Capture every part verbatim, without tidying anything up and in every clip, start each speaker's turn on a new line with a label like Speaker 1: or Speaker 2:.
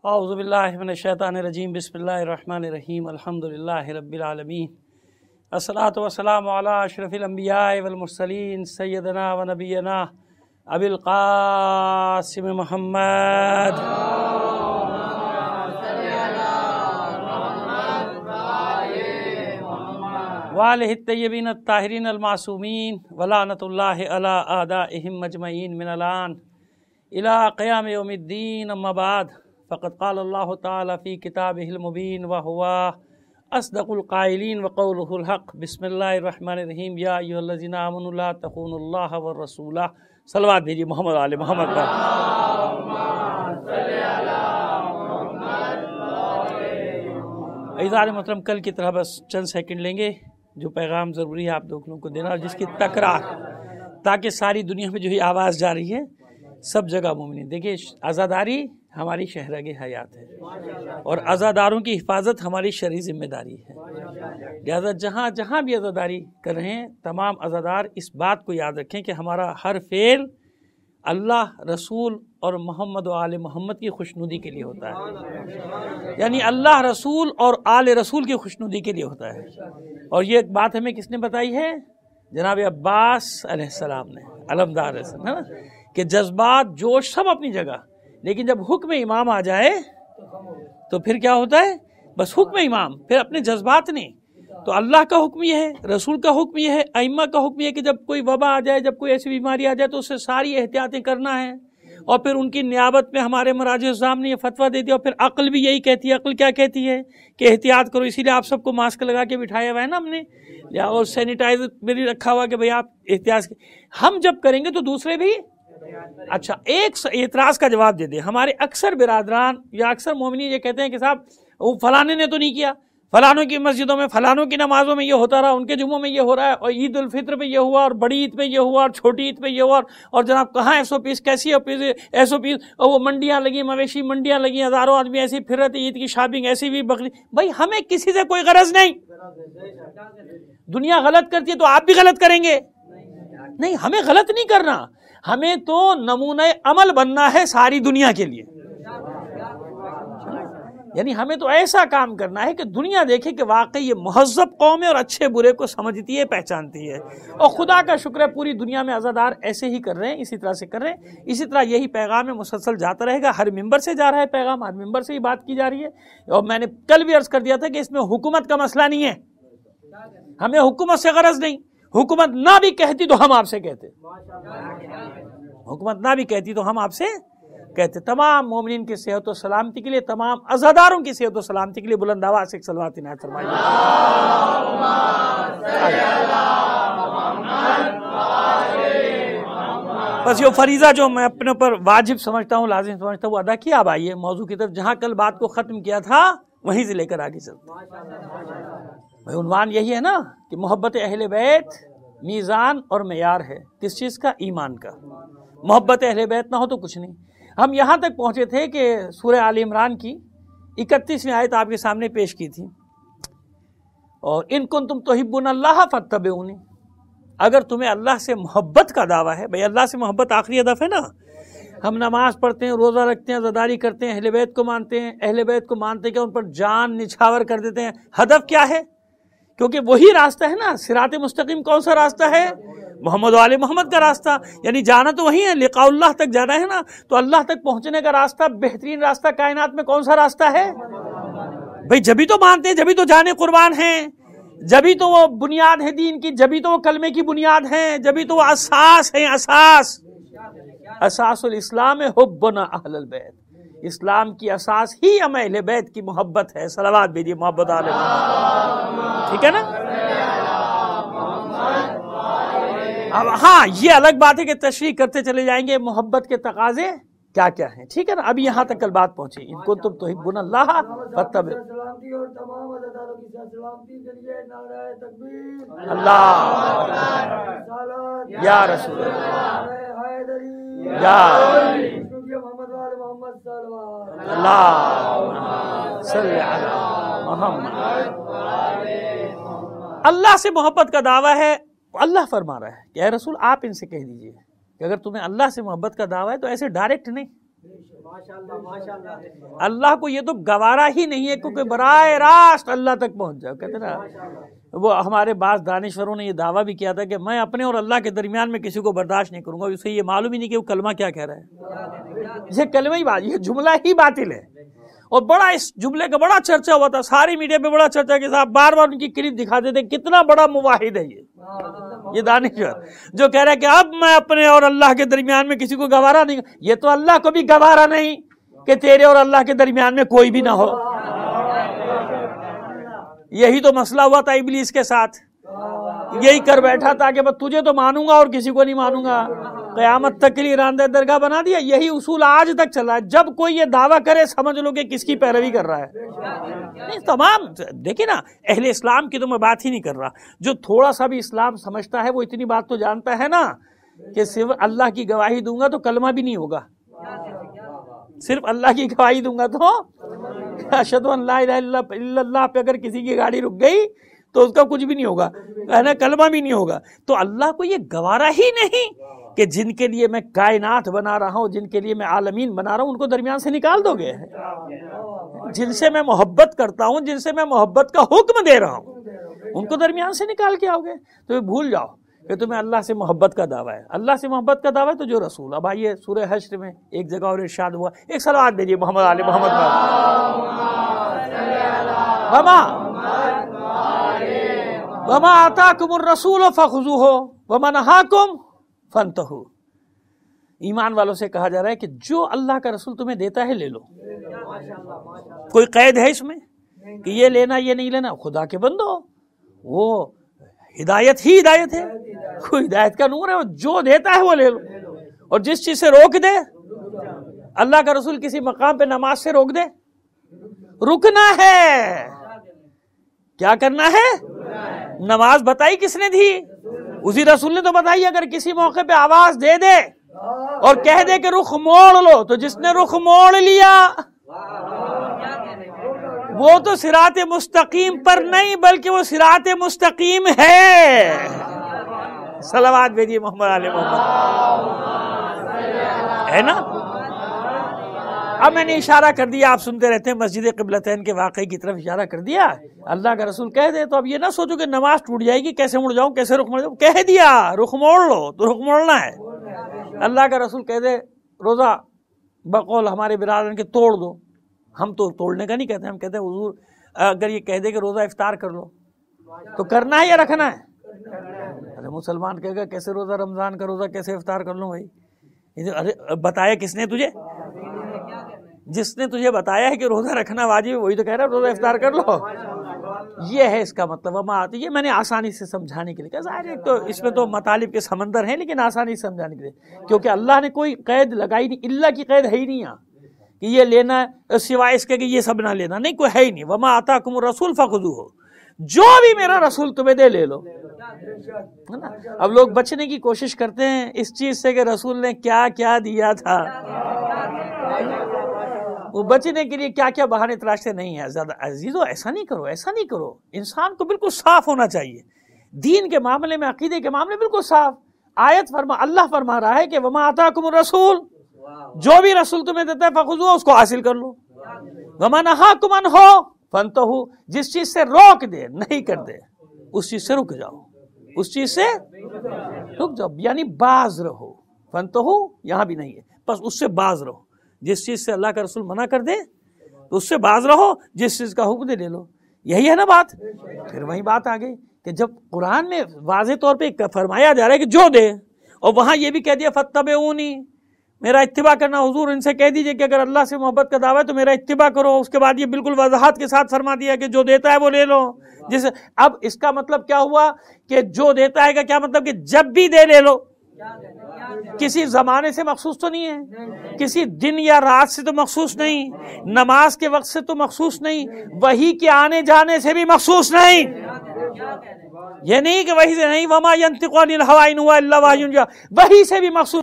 Speaker 1: اعوذ باللہ من الشیطان الرجیم بسم اللہ الرحمن الرحیم الحمدللہ رب العالمین الصلاۃ والسلام علی اشرف الانبیاء والمرسلین سیدنا و نبینا ابی القاسم محمد وآلہ الطیبین الطاہرین المعصومین ولعنۃ اللہ علی اعدائہم اجمعین من الان الی قیام یوم الدین اما بعد فقد قال اللہ تعالی فی کتابہ المبین وہو اصدق القائلین وقولہ الحق بسم اللہ الرحمن الرحیم یا ایھا الذین آمنوا لا تخونوا اللہ والرسول صلوات بھیجیے محمد علی محمد پر عزیزان محترم، کل کی طرح بس چند سیکنڈ لیں گے، جو پیغام ضروری ہے آپ لوگوں کو دینا، اور جس کی تکرار تاکہ ساری دنیا میں جو ہی آواز جا رہی ہے سب جگہ مومنین. دیکھیے، عزاداری ہماری شہرگ حیات ہے اور عزاداروں کی حفاظت ہماری شرعی ذمہ داری ہے. لہذا جہاں جہاں بھی عزاداری کر رہے ہیں تمام عزادار اس بات کو یاد رکھیں کہ ہمارا ہر فعل اللہ، رسول اور محمد و آل محمد کی خوشنودی کے لیے ہوتا ہے، یعنی اللہ، رسول اور آل رسول کی خوشنودی کے لیے ہوتا ہے. اور یہ ایک بات ہمیں کس نے بتائی ہے؟ جناب عباس علیہ السلام نے، علمدار علیہ السلام، ہے نا، کہ جذبات، جوش سب اپنی جگہ، لیکن جب حکم امام آ جائے تو پھر کیا ہوتا ہے؟ بس حکم امام، پھر اپنے جذبات نہیں. تو اللہ کا حکم یہ ہے، رسول کا حکم یہ ہے، ائمہ کا حکم یہ ہے کہ جب کوئی وبا آ جائے، جب کوئی ایسی بیماری آ جائے تو اسے ساری احتیاطیں کرنا ہے. اور پھر ان کی نیابت میں ہمارے مراجع الزام نے یہ فتویٰ دے دیا، اور پھر عقل بھی یہی کہتی ہے. عقل کیا کہتی ہے؟ کہ احتیاط کرو. اسی لیے آپ سب کو ماسک لگا کے بٹھایا ہوا ہے نا ہم نے، اور سینیٹائزر بھی رکھا ہوا کہ بھئی آپ احتیاط. ہم جب کریں گے تو دوسرے بھی. اچھا، ایک اعتراض کا جواب دے دیں. ہمارے اکثر برادران یا اکثر مومنین یہ کہتے ہیں کہ صاحب وہ فلانے نے تو نہیں کیا، فلانوں کی مسجدوں میں، فلانوں کی نمازوں میں یہ ہوتا رہا، ان کے جمعوں میں یہ ہو رہا ہے، اور عید الفطر پہ یہ ہوا، اور بڑی عید پہ یہ ہوا، اور چھوٹی عید پہ یہ ہوا، اور جناب کہاں ایس او پیس، کیسی ایس او پیس، اور وہ منڈیاں لگی، مویشی منڈیاں لگی، ہزاروں آدمی ایسی پھر رہے تھے، عید کی شاپنگ ایسی بھی بکری. بھائی ہمیں کسی سے کوئی غرض نہیں. دنیا غلط کرتی ہے تو آپ بھی غلط کریں گے؟ نہیں، ہمیں غلط نہیں کرنا، ہمیں تو نمونہ عمل بننا ہے ساری دنیا کے لیے. یعنی ہمیں تو ایسا کام کرنا ہے کہ دنیا دیکھے کہ واقعی یہ مہذب قوم ہے اور اچھے برے کو سمجھتی ہے، پہچانتی ہے. اور خدا کا شکر ہے پوری دنیا میں عزادار ایسے ہی کر رہے ہیں، اسی طرح سے کر رہے ہیں. اسی طرح یہی پیغام مسلسل جاتا رہے گا. ہر ممبر سے جا رہا ہے پیغام، ہر ممبر سے ہی بات کی جا رہی ہے. اور میں نے کل بھی عرض کر دیا تھا کہ اس میں حکومت کا مسئلہ نہیں ہے، ہمیں حکومت سے غرض نہیں. حکومت نہ بھی کہتی تو ہم آپ سے کہتے، حکومت نہ بھی کہتی تو ہم آپ سے کہتے. تمام مومنین کی صحت و سلامتی کے لیے، تمام عزاداروں کی صحت و سلامتی کے لیے بلند آواز سے صلوات عنایت فرمائیے. بس یہ فریضہ جو میں اپنے اوپر واجب سمجھتا ہوں، لازم سمجھتا ہوں، وہ ادا کیا. اب آئیے موضوع کی طرف، جہاں کل بات کو ختم کیا تھا وہیں سے لے کر آگے چلتے. بھائی عنوان یہی ہے نا کہ محبت اہل بیت میزان اور معیار ہے. کس چیز کا؟ ایمان کا. محبت اہل بیت نہ ہو تو کچھ نہیں. ہم یہاں تک پہنچے تھے کہ سورہ آل عمران کی اکتیسویں آیت آپ کے سامنے پیش کی تھی، اور ان کنتم تحبون اللہ فاتبعونی. اگر تمہیں اللہ سے محبت کا دعویٰ ہے، بھئی اللہ سے محبت آخری ہدف ہے نا. ہم نماز پڑھتے ہیں، روزہ رکھتے ہیں، عزاداری کرتے ہیں، اہل بیت کو مانتے ہیں، اہل بیت کو مانتے کہ ان پر جان نچھاور کر دیتے ہیں. ہدف کیا ہے؟ کیونکہ وہی راستہ ہے نا. صراط مستقیم کون سا راستہ ہے؟ محمد و آل محمد کا راستہ. یعنی جانا تو وہی ہے، لقاء اللہ تک جانا ہے نا. تو اللہ تک پہنچنے کا راستہ، بہترین راستہ کائنات میں کون سا راستہ ہے؟ بھئی جبھی تو مانتے ہیں، جبھی تو جانے قربان ہیں، جبھی تو وہ بنیاد ہے دین کی، جبھی تو وہ کلمے کی بنیاد ہیں، جبھی تو وہ اساس ہیں. اساس اساس الاسلام حبنا اہل البیت. اسلام کی اساس ہی ہم اہل بیت کی محبت ہے. صلوات بھیجیے محبت علیہ محمد. ٹھیک ہے نا؟ اب ہاں یہ الگ بات ہے کہ تشریح کرتے چلے جائیں گے محبت کے تقاضے کیا کیا ہیں. ٹھیک ہے نا؟ ابھی یہاں تک کل بات پہنچی. ان کو تم تحبون اللہ فاتبعونی. اللہ یا رسول اللہ یا اللہ صلی علی محمد. اللہ سے محبت کا دعویٰ ہے. اللہ فرما رہا ہے کہ اے رسول آپ ان سے کہہ دیجئے کہ اگر تمہیں اللہ سے محبت کا دعویٰ ہے تو ایسے ڈائریکٹ نہیں. اللہ کو یہ تو گوارا ہی نہیں ہے کیونکہ براہ راست اللہ تک پہنچ جاؤ. کہتے نا وہ ہمارے بعض دانشوروں نے یہ دعویٰ بھی کیا تھا کہ میں اپنے اور اللہ کے درمیان میں کسی کو برداشت نہیں کروں گا. اسے یہ معلوم ہی نہیں کہ وہ کلمہ کیا کہہ رہا ہے. یہ کلمہ ہی بات، یہ جملہ ہی باطل ہے. اور بڑا اس جملے کا بڑا چرچا ہوا تھا، ساری میڈیا پہ بڑا چرچا کہ صاحب بار بار ان کی کلپ دکھاتے تھے. کتنا بڑا موحد ہے یہ یہ دانشور جو کہہ رہا ہے کہ اب میں اپنے اور اللہ کے درمیان میں کسی کو گوارا نہیں. یہ تو اللہ کو بھی گوارا نہیں کہ تیرے اور اللہ کے درمیان میں کوئی بھی نہ ہو. یہی تو مسئلہ ہوا تھا ابلیس کے ساتھ، یہی کر بیٹھا تھا کہ بس تجھے تو مانوں گا اور کسی کو نہیں مانوں گا، قیامت تک کے لیے راندہ درگاہ بنا دیا. یہی اصول آج تک چل رہا ہے. جب کوئی یہ دعویٰ کرے سمجھ لو کہ کس کی پیروی کر رہا ہے. نہیں تمام دیکھیں نا، اہل اسلام کی تو میں بات ہی نہیں کر رہا. جو تھوڑا سا بھی اسلام سمجھتا ہے وہ اتنی بات تو جانتا ہے نا کہ صرف اللہ کی گواہی دوں گا تو کلمہ بھی نہیں ہوگا. صرف اللہ کی گواہی دوں گا تو اشہدو ان لا الہ الا اللہ پہ اگر کسی کی گاڑی رک گئی تو اس کا کچھ بھی نہیں ہوگا، کہنا کلمہ بھی نہیں ہوگا. تو اللہ کو یہ گوارا ہی نہیں کہ جن کے لیے میں کائنات بنا رہا ہوں، جن کے لیے میں عالمین بنا رہا ہوں، ان کو درمیان سے نکال دو گے. جن سے میں محبت کرتا ہوں، جن سے میں محبت کا حکم دے رہا ہوں، ان کو درمیان سے نکال کے آؤ گے. تو یہ بھول جاؤ کہ تمہیں اللہ سے محبت کا دعویٰ ہے. اللہ سے محبت کا دعویٰ ہے تو جو رسول. اب آئیے سورہ حشر میں ایک جگہ اور ارشاد ہوا، ایک صلوات دیجیے محمد علی محمد وما وما آتاکم الرسول فخذوہ وما نہاکم فانتہوا. ایمان والوں سے کہا جا رہا ہے کہ جو اللہ کا رسول تمہیں دیتا ہے لے لو. کوئی قید ہے اس میں کہ یہ لینا یہ نہیں لینا؟ خدا کے بندو، وہ ہدایت ہی ہدایت ہے، کوئی ہدایت کا نور ہے. جو دیتا ہے وہ لے لو، اور جس چیز سے روک دے، اللہ کا رسول کسی مقام پہ نماز سے روک دے، رکنا ہے. کیا کرنا ہے؟ نماز بتائی کس نے دی؟ اسی رسول نے تو بتائی. اگر کسی موقع پہ آواز دے دے اور کہہ دے کہ رخ موڑ لو، تو جس نے رخ موڑ لیا وہ تو صراط مستقیم پر نہیں بلکہ وہ صراط مستقیم ہے. صلوات بھیجیے محمد علی محمد، ہے نا. اب میں نے اشارہ کر دیا، آپ سنتے رہتے ہیں، مسجد قبلتین کے واقعے کی طرف اشارہ کر دیا. اللہ کا رسول کہہ دے تو اب یہ نہ سوچو کہ نماز ٹوٹ جائے گی، کیسے مڑ جاؤں، کیسے رخ مڑ جاؤں. کہہ دیا رخ موڑ لو تو رخ موڑنا ہے. اللہ کا رسول کہہ دے روزہ بقول ہمارے برادران کے توڑ دو، ہم تو توڑنے کا نہیں کہتے، ہم کہتے ہیں حضور اگر یہ کہہ دے کہ روزہ افطار کر لو تو کرنا ہے یا رکھنا ہے؟ ارے مسلمان کہے گا کیسے روزہ، رمضان کا روزہ کیسے افطار کر لوں بھائی؟ ارے بتایا کس نے تجھے؟ جس نے تجھے بتایا ہے کہ روزہ رکھنا واجب ہے وہی تو کہہ رہا ہے روزہ افطار کر لو. یہ ہے اس کا مطلب. وما آتی یہ میں نے آسانی سے سمجھانے کے لیے کہا. ظاہر ہے تو اس میں تو مطالب کے سمندر ہیں، لیکن آسانی سے سمجھانے کے لیے، کیونکہ اللہ نے کوئی قید لگائی نہیں. اللہ کی قید ہے ہی نہیں یہاں کہ یہ لینا ہے سوائے اس کے کہ یہ سب نہ لینا، نہیں، کوئی ہے ہی نہیں. وما آتاکم الرسول فخذوہ، جو بھی میرا رسول تمہیں دے لے لو. اب لوگ بچنے کی کوشش کرتے ہیں اس چیز سے کہ رسول نے کیا کیا دیا تھا، وہ بچنے کے لیے کیا کیا بہانے تلاشتے نہیں ہیں. زیادہ عزیزو ایسا نہیں کرو، ایسا نہیں کرو. انسان کو بالکل صاف ہونا چاہیے دین کے معاملے میں، عقیدے کے معاملے بالکل صاف. آیت فرما اللہ فرما رہا ہے کہ وما آتاکم الرسول، جو بھی رسول تمہیں دیتا ہے فخذوہ، اس کو حاصل کر لو. وما نہاکم عنہ فانتہوا، جس چیز سے روک دے نہیں کر دے اس چیز سے رک جاؤ، اس چیز سے رک جاؤ، یعنی باز رہو. فانتہوا یہاں بھی نہیں ہے، بس اس سے باز رہو. جس چیز سے اللہ کا رسول منع کر دے تو اس سے باز رہو، جس چیز کا حکم دے لے لو. یہی ہے نا بات. پھر وہی بات آ گئی کہ جب قرآن میں واضح طور پہ فرمایا جا رہا ہے کہ جو دے، اور وہاں یہ بھی کہہ دیا فاتبعونی، میرا اتباع کرنا. حضور ان سے کہہ دیجئے کہ اگر اللہ سے محبت کا دعویٰ ہے تو میرا اتباع کرو. اس کے بعد یہ بالکل وضاحت کے ساتھ فرما دیا کہ جو دیتا ہے وہ لے لو. جس اب اس کا مطلب کیا ہوا کہ جو دیتا ہے کا کیا مطلب کہ جب بھی دے لے لو. کسی زمانے سے مخصوص تو نہیں ہے، کسی دن یا رات سے تو مخصوص نہیں، نماز کے وقت سے تو مخصوص نہیں، وحی کے آنے جانے سے بھی مخصوص نہیں. یہ نہیں کہ وحی سے نہیں، وما ينطق عن الهوى ان هو الا وحی یوحی، وحی سے بھی مخصوص.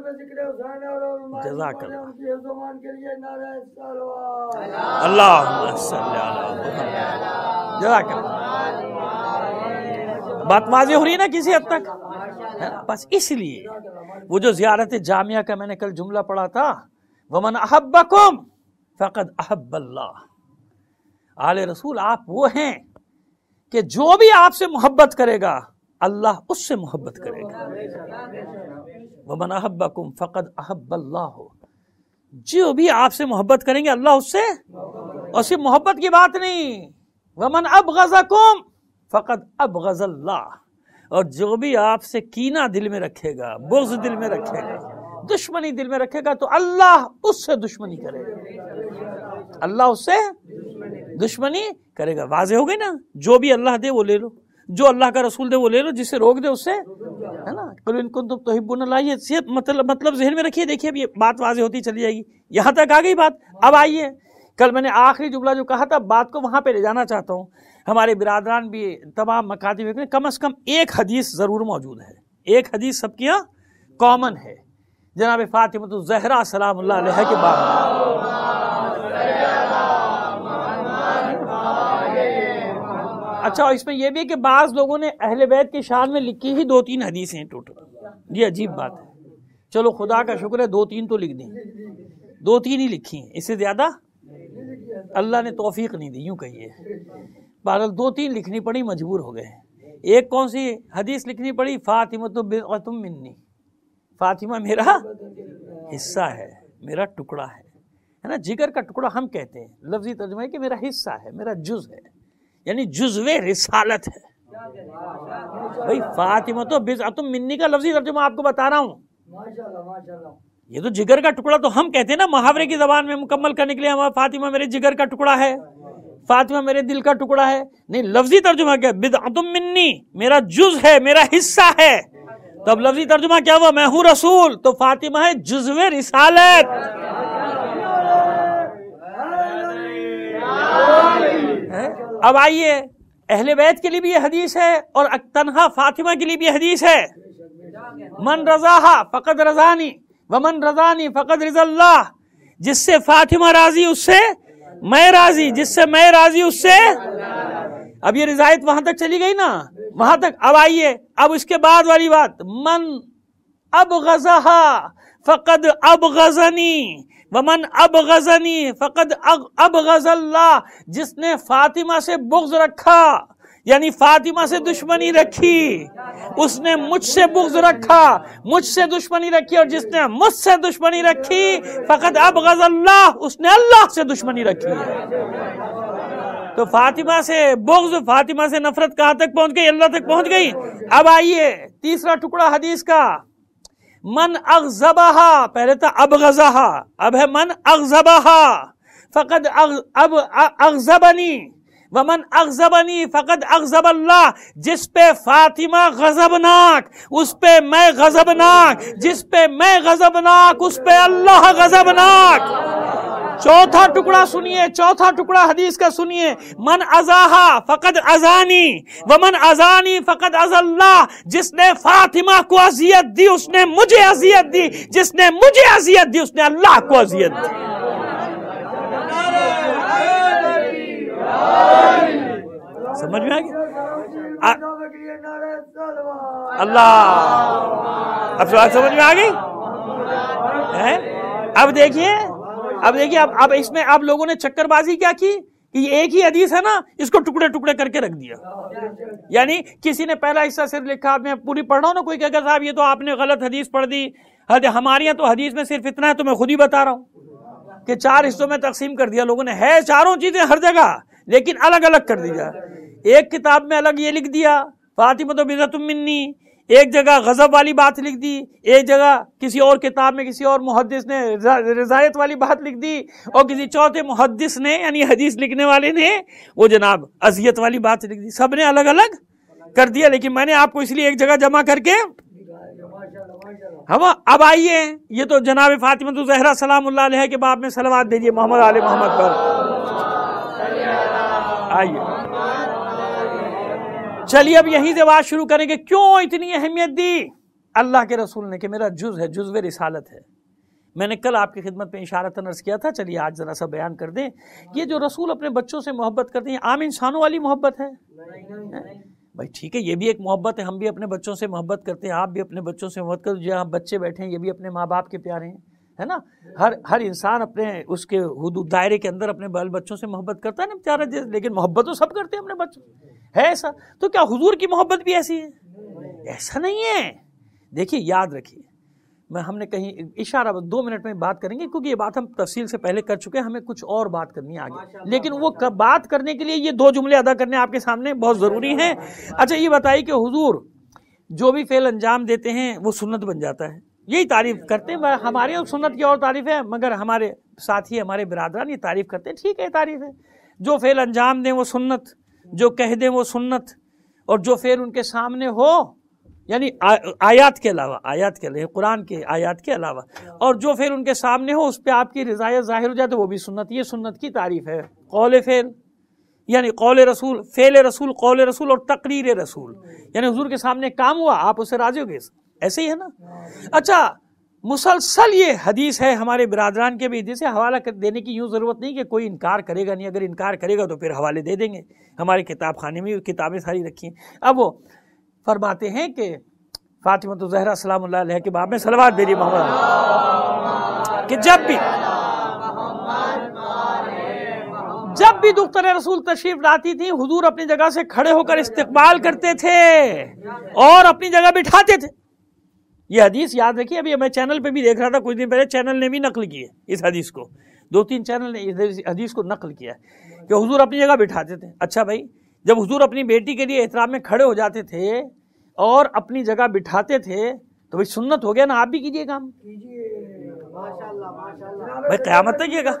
Speaker 1: جزاک اللہ. اللہم صلی علی محمد. جزاک اللہ. بات واضح ہو رہی ہے نا کسی حد تک؟ بس اس لیے وہ جو زیارت جامعہ کا میں نے کل جملہ پڑھا تھا، ومن احبکم فقد احب اللہ. آل رسول آپ وہ ہیں کہ جو بھی آپ سے محبت کرے گا اللہ اس سے محبت کرے گا. ومن احبکم فقد احب اللہ، جو بھی آپ سے محبت کریں گے اللہ اس سے. اور صرف محبت کی بات نہیں، ومن ابغضکم فقد ابغض اللہ، اور جو بھی آپ سے کینہ دل میں رکھے گا، بغض دل میں رکھے گا، دشمنی دل میں رکھے گا تو اللہ اس سے دشمنی کرے گا، اللہ اس سے دشمنی کرے گا. واضح ہو گئی نا؟ جو بھی اللہ دے وہ لے لو، جو اللہ کا رسول دے وہ لے لو، جسے روک دے اس سے، ہے نا. قل ان کنتم تحبون اللہ، یہ مطلب مطلب ذہن میں رکھیے. دیکھیے اب یہ بات واضح ہوتی چلی جائے گی. یہاں تک آ گئی بات. اب آئیے، کل میں نے آخری جملہ جو کہا تھا بات کو وہاں پہ لے جانا چاہتا ہوں. ہمارے برادران بھی تمام مکاتب میں کم از کم ایک حدیث ضرور موجود ہے، ایک حدیث سب کی یہاں کامن ہے، جناب فاطمہ الزہرا سلام اللہ علیہ کے بارے میں. اچھا، اور اس میں یہ بھی ہے کہ بعض لوگوں نے اہل بیت کی شان میں لکھی ہی دو تین حدیثیں ہیں ٹوٹل. یہ عجیب بات ہے. چلو خدا کا شکر ہے دو تین تو لکھ دیں، دو تین ہی لکھی ہیں، اس سے زیادہ اللہ نے توفیق نہیں دی، یوں کہیے. بہرحال دو تین لکھنی پڑی، مجبور ہو گئے. ایک کون سی حدیث لکھنی پڑی؟ فاطمہ تو بضعۃ منی، فاطمہ میرا حصہ ہے، میرا ٹکڑا ہے، ہے نا. جگر کا ٹکڑا ہم کہتے ہیں، لفظی ترجمہ ہے کہ میرا حصہ ہے، میرا جز ہے، یعنی جزو رسالت ہے. بھائی فاطمہ تو بضعۃ منی کا لفظی ترجمہ آپ کو بتا رہا ہوں. یہ تو جگر کا ٹکڑا تو ہم کہتے ہیں نا، محاورے کی زبان میں مکمل کرنے کے لیے ہمارا فاطمہ میرے جگر کا ٹکڑا ہے، فاطمہ میرے دل کا ٹکڑا ہے. نہیں، لفظی ترجمہ کیا؟ بضعۃ منی، میرا جز ہے، میرا حصہ ہے. تو اب لفظی ترجمہ کیا ہوا؟ میں ہوں رسول، تو فاطمہ ہے جزو رسالت. اب آئیے، اہل بیت کے لیے بھی یہ حدیث ہے اور تنہا فاطمہ کے لیے بھی یہ حدیث ہے. من رضاہا فقد رضانی ومن رضانی فقد رضا اللہ. جس سے فاطمہ راضی اس سے میں راضی، جس سے میں راضی اس سے. اب یہ رضایت وہاں تک چلی گئی نا، وہاں تک. اب آئیے، اب اس کے بعد والی بات، من ابغضہا فقد ابغضنی ومن ابغضنی فقد ابغض اللہ. جس نے فاطمہ سے بغض رکھا یعنی فاطمہ سے دشمنی رکھی، اس نے مجھ سے بغض رکھا، مجھ سے دشمنی رکھی. اور جس نے مجھ سے دشمنی رکھی فقد ابغض اللہ، اس نے اللہ سے دشمنی رکھی. تو فاطمہ سے بغض، فاطمہ سے نفرت کہاں تک پہنچ گئی؟ اللہ تک پہنچ گئی. اب آئیے تیسرا ٹکڑا حدیث کا، من اغضبہا، پہلے تھا ابغضہا، اب ہے من اغضبہا فقد اب اغضبنی ومن اغضبنی فقد اغضب اللہ. جس پہ فاطمہ غضبناک اس پہ میں غضبناک، جس پہ میں غضبناک اس پہ اللہ غضبناک. چوتھا ٹکڑا سنیے، چوتھا ٹکڑا حدیث کا سنیے، من ازاہا فقد ازانی ومن ازانی فقد از اللہ. جس نے فاطمہ کو اذیت دی اس نے مجھے اذیت دی، جس نے مجھے اذیت دی اس نے اللہ کو اذیت دی. سمجھ میں آ گیا؟ اللہ، اب سوال سمجھ میں آ گئی؟ اب دیکھیے، اب دیکھیے اب اب اس میں آپ لوگوں نے چکر بازی کیا کی کہ یہ ایک ہی حدیث ہے نا، اس کو ٹکڑے ٹکڑے کر کے رکھ دیا. یعنی کسی نے پہلا حصہ صرف لکھا، میں پوری پڑھ رہا ہوں نا، کوئی کہے گا صاحب یہ تو آپ نے غلط حدیث پڑھ دی. ہمارے یہاں تو حدیث میں صرف اتنا ہے، تو میں خود ہی بتا رہا ہوں کہ چار حصوں میں تقسیم کر دیا لوگوں نے. ہے چاروں چیزیں ہر جگہ لیکن الگ الگ کر دیا. ایک کتاب میں الگ یہ لکھ دیا فاطمہ تو بضعۃ منی، ایک جگہ غضب والی بات لکھ دی، ایک جگہ کسی اور کتاب میں کسی اور محدث نے رضایت والی بات لکھ دی، اور کسی چوتھے محدث نے یعنی حدیث لکھنے والے نے وہ جناب اذیت والی بات لکھ دی. سب نے الگ الگ کر دیا، لیکن میں نے آپ کو اس لیے ایک جگہ جمع کر کے ہم. اب آئیے، یہ تو جناب فاطمہ الزہرا سلام اللہ علیہ کے باب میں صلوات بھیجیے محمد آل محمد پر. آئیے چلیے اب یہیں سے بات شروع کریں گے. کیوں اتنی اہمیت دی اللہ کے رسول نے کہ میرا جز ہے، جزو رسالت ہے. میں نے کل آپ کی خدمت میں اشارتاً عرض کیا تھا، چلیے آج ذرا سا بیان کر دیں. یہ جو رسول اپنے بچوں سے محبت کرتے ہیں عام انسانوں والی محبت ہے؟ بھائی ٹھیک ہے، یہ بھی ایک محبت ہے، ہم بھی اپنے بچوں سے محبت کرتے ہیں، آپ بھی اپنے بچوں سے محبت کرتے ہیں. جہاں بچے بیٹھے ہیں یہ بھی اپنے ماں باپ کے پیارے ہیں، ہے نا. ہر ہر انسان اپنے اس کے حدود دائرے کے اندر اپنے بال بچوں سے محبت کرتا ہے نا بیچارہ, لیکن محبت تو سب کرتے ہیں اپنے بچوں ہے ایسا. تو کیا حضور کی محبت بھی ایسی ہے؟ ایسا نہیں ہے. دیکھیے یاد رکھیے, میں ہم نے کہیں اشارہ دو منٹ میں بات کریں گے کیونکہ یہ بات ہم تفصیل سے پہلے کر چکے ہیں, ہمیں کچھ اور بات کرنی ہے آگے, لیکن وہ بات کرنے کے لیے یہ دو جملے ادا کرنے آپ کے سامنے بہت ضروری ہیں. اچھا یہ بتائیے کہ حضور جو بھی فعل انجام دیتے ہیں وہ سنت بن جاتا ہے, یہی تعریف کرتے ہیں. ہماری سنت کی اور تعریف ہے, مگر ہمارے ساتھی ہمارے برادران یہ تعریف کرتے ہیں, ٹھیک ہے تعریف ہے. جو فعل انجام دیں وہ سنت, جو کہہ دیں وہ سنت, اور جو فعل ان کے سامنے ہو یعنی آیات کے علاوہ, آیات کے علاوہ قرآن کے آیات کے علاوہ, اور جو فعل ان کے سامنے ہو اس پہ آپ کی رضایت ظاہر ہو جائے تو وہ بھی سنت. یہ سنت کی تعریف ہے. قول فعل یعنی قول رسول, فعل رسول, قول رسول اور تقریر رسول, یعنی حضور کے سامنے کام ہوا آپ اسے راضی ہو گئے, ایسے ہی ہے نا. اچھا مسلسل یہ حدیث ہے, ہمارے برادران کے بھی حدیث ہے, حوالہ دینے کی یوں ضرورت نہیں کہ کوئی انکار کرے گا نہیں, اگر انکار کرے گا تو پھر حوالے دے دیں گے. ہمارے کتاب خانے میں کتابیں ساری رکھی ہیں. اب وہ فرماتے ہیں کہ فاطمہ الزہرا سلام اللہ علیہ کے باب میں صلوات بھیجیے محمد, کہ جب بھی جب بھی دختر رسول تشریف لاتی تھی حضور اپنی جگہ سے کھڑے ہو کر استقبال کرتے تھے اور اپنی جگہ بٹھاتے تھے. یہ حدیث یاد رکھیے, ابھی میں چینل پہ بھی دیکھ رہا تھا کچھ دن پہلے, چینل نے بھی نقل کی ہے اس حدیث کو, دو تین چینل نے اس حدیث کو نقل کیا ہے کہ حضور اپنی جگہ بٹھاتے تھے. اچھا بھائی, جب حضور اپنی بیٹی کے لیے احترام میں کھڑے ہو جاتے تھے اور اپنی جگہ بٹھاتے تھے تو بھائی سنت ہو گیا نا, آپ بھی کیجئے کام بھائی, قیامت تک یہ گا.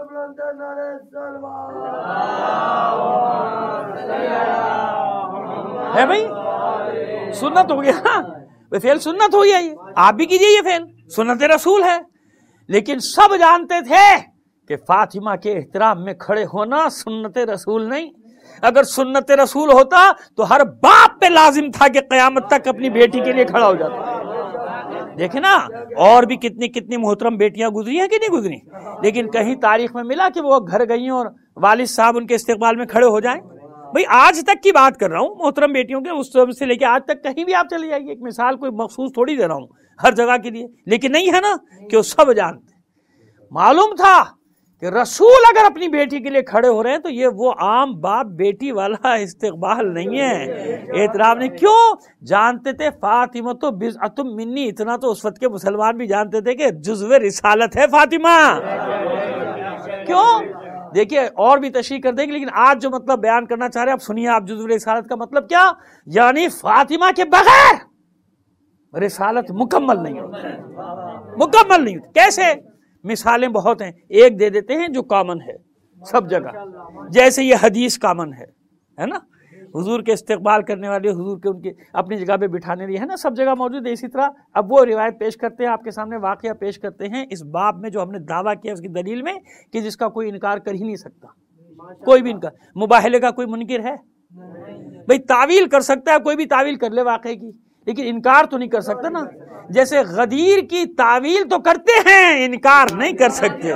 Speaker 1: ہے بھائی سنت ہو گیا نا, فعل سنت ہو گیا, یہ آپ بھی کیجئے, یہ فعل سنت رسول ہے. لیکن سب جانتے تھے کہ فاطمہ کے احترام میں کھڑے ہونا سنت رسول نہیں. اگر سنت رسول ہوتا تو ہر باپ پہ لازم تھا کہ قیامت تک اپنی بیٹی کے لیے کھڑا ہو جاتا. دیکھیں نا, اور بھی کتنی کتنی محترم بیٹیاں گزری ہیں کہ نہیں گزری, لیکن کہیں تاریخ میں ملا کہ وہ گھر گئیں اور والد صاحب ان کے استقبال میں کھڑے ہو جائیں. بھئی آج تک کی بات کر رہا ہوں محترم بیٹیوں کے, اس سے لے کے آج تک کہیں بھی آپ چلے جائیے, ایک مثال کوئی مخصوص تھوڑی دے رہا ہوں ہر جگہ کے لیے, لیکن نہیں ہے نا کہ وہ سب جانتے. معلوم تھا کہ رسول اگر اپنی بیٹی کے لیے کھڑے ہو رہے ہیں تو یہ وہ عام باپ بیٹی والا استقبال نہیں ہے, احترام نہیں. کیوں جانتے تھے فاطمہ تو بضعۃ منی, اتنا تو اس وقت کے مسلمان بھی جانتے تھے کہ جزو رسالت ہے فاطمہ. کیوں دیکھیے اور بھی تشریح کر دیں گے, لیکن آج جو مطلب بیان کرنا چاہ رہے ہیں آپ سنیے. آپ جزو رسالت کا مطلب کیا, یعنی فاطمہ کے بغیر رسالت مکمل نہیں ہوتی, مکمل نہیں ہوتی. کیسے؟ مثالیں بہت ہیں, ایک دے دیتے ہیں جو کامن ہے سب جگہ, جیسے یہ حدیث کامن ہے ہے نا, حضور کے استقبال کرنے والے, حضور کے ان کے اپنی جگہ پہ بٹھانے لیے ہے نا, سب جگہ موجود ہے. اسی طرح اب وہ روایت پیش کرتے ہیں آپ کے سامنے, واقعہ پیش کرتے ہیں اس باب میں جو ہم نے دعویٰ کیا اس کی دلیل میں, کہ جس کا کوئی انکار کر ہی نہیں سکتا, کوئی بھی انکار. مباہلے کا کوئی منکر ہے بھئی, تعویل کر سکتا ہے, کوئی بھی تعویل کر لے واقعے کی, لیکن انکار تو نہیں کر سکتا نا. جیسے غدیر کی تعویل تو کرتے ہیں, انکار نہیں کر سکتے,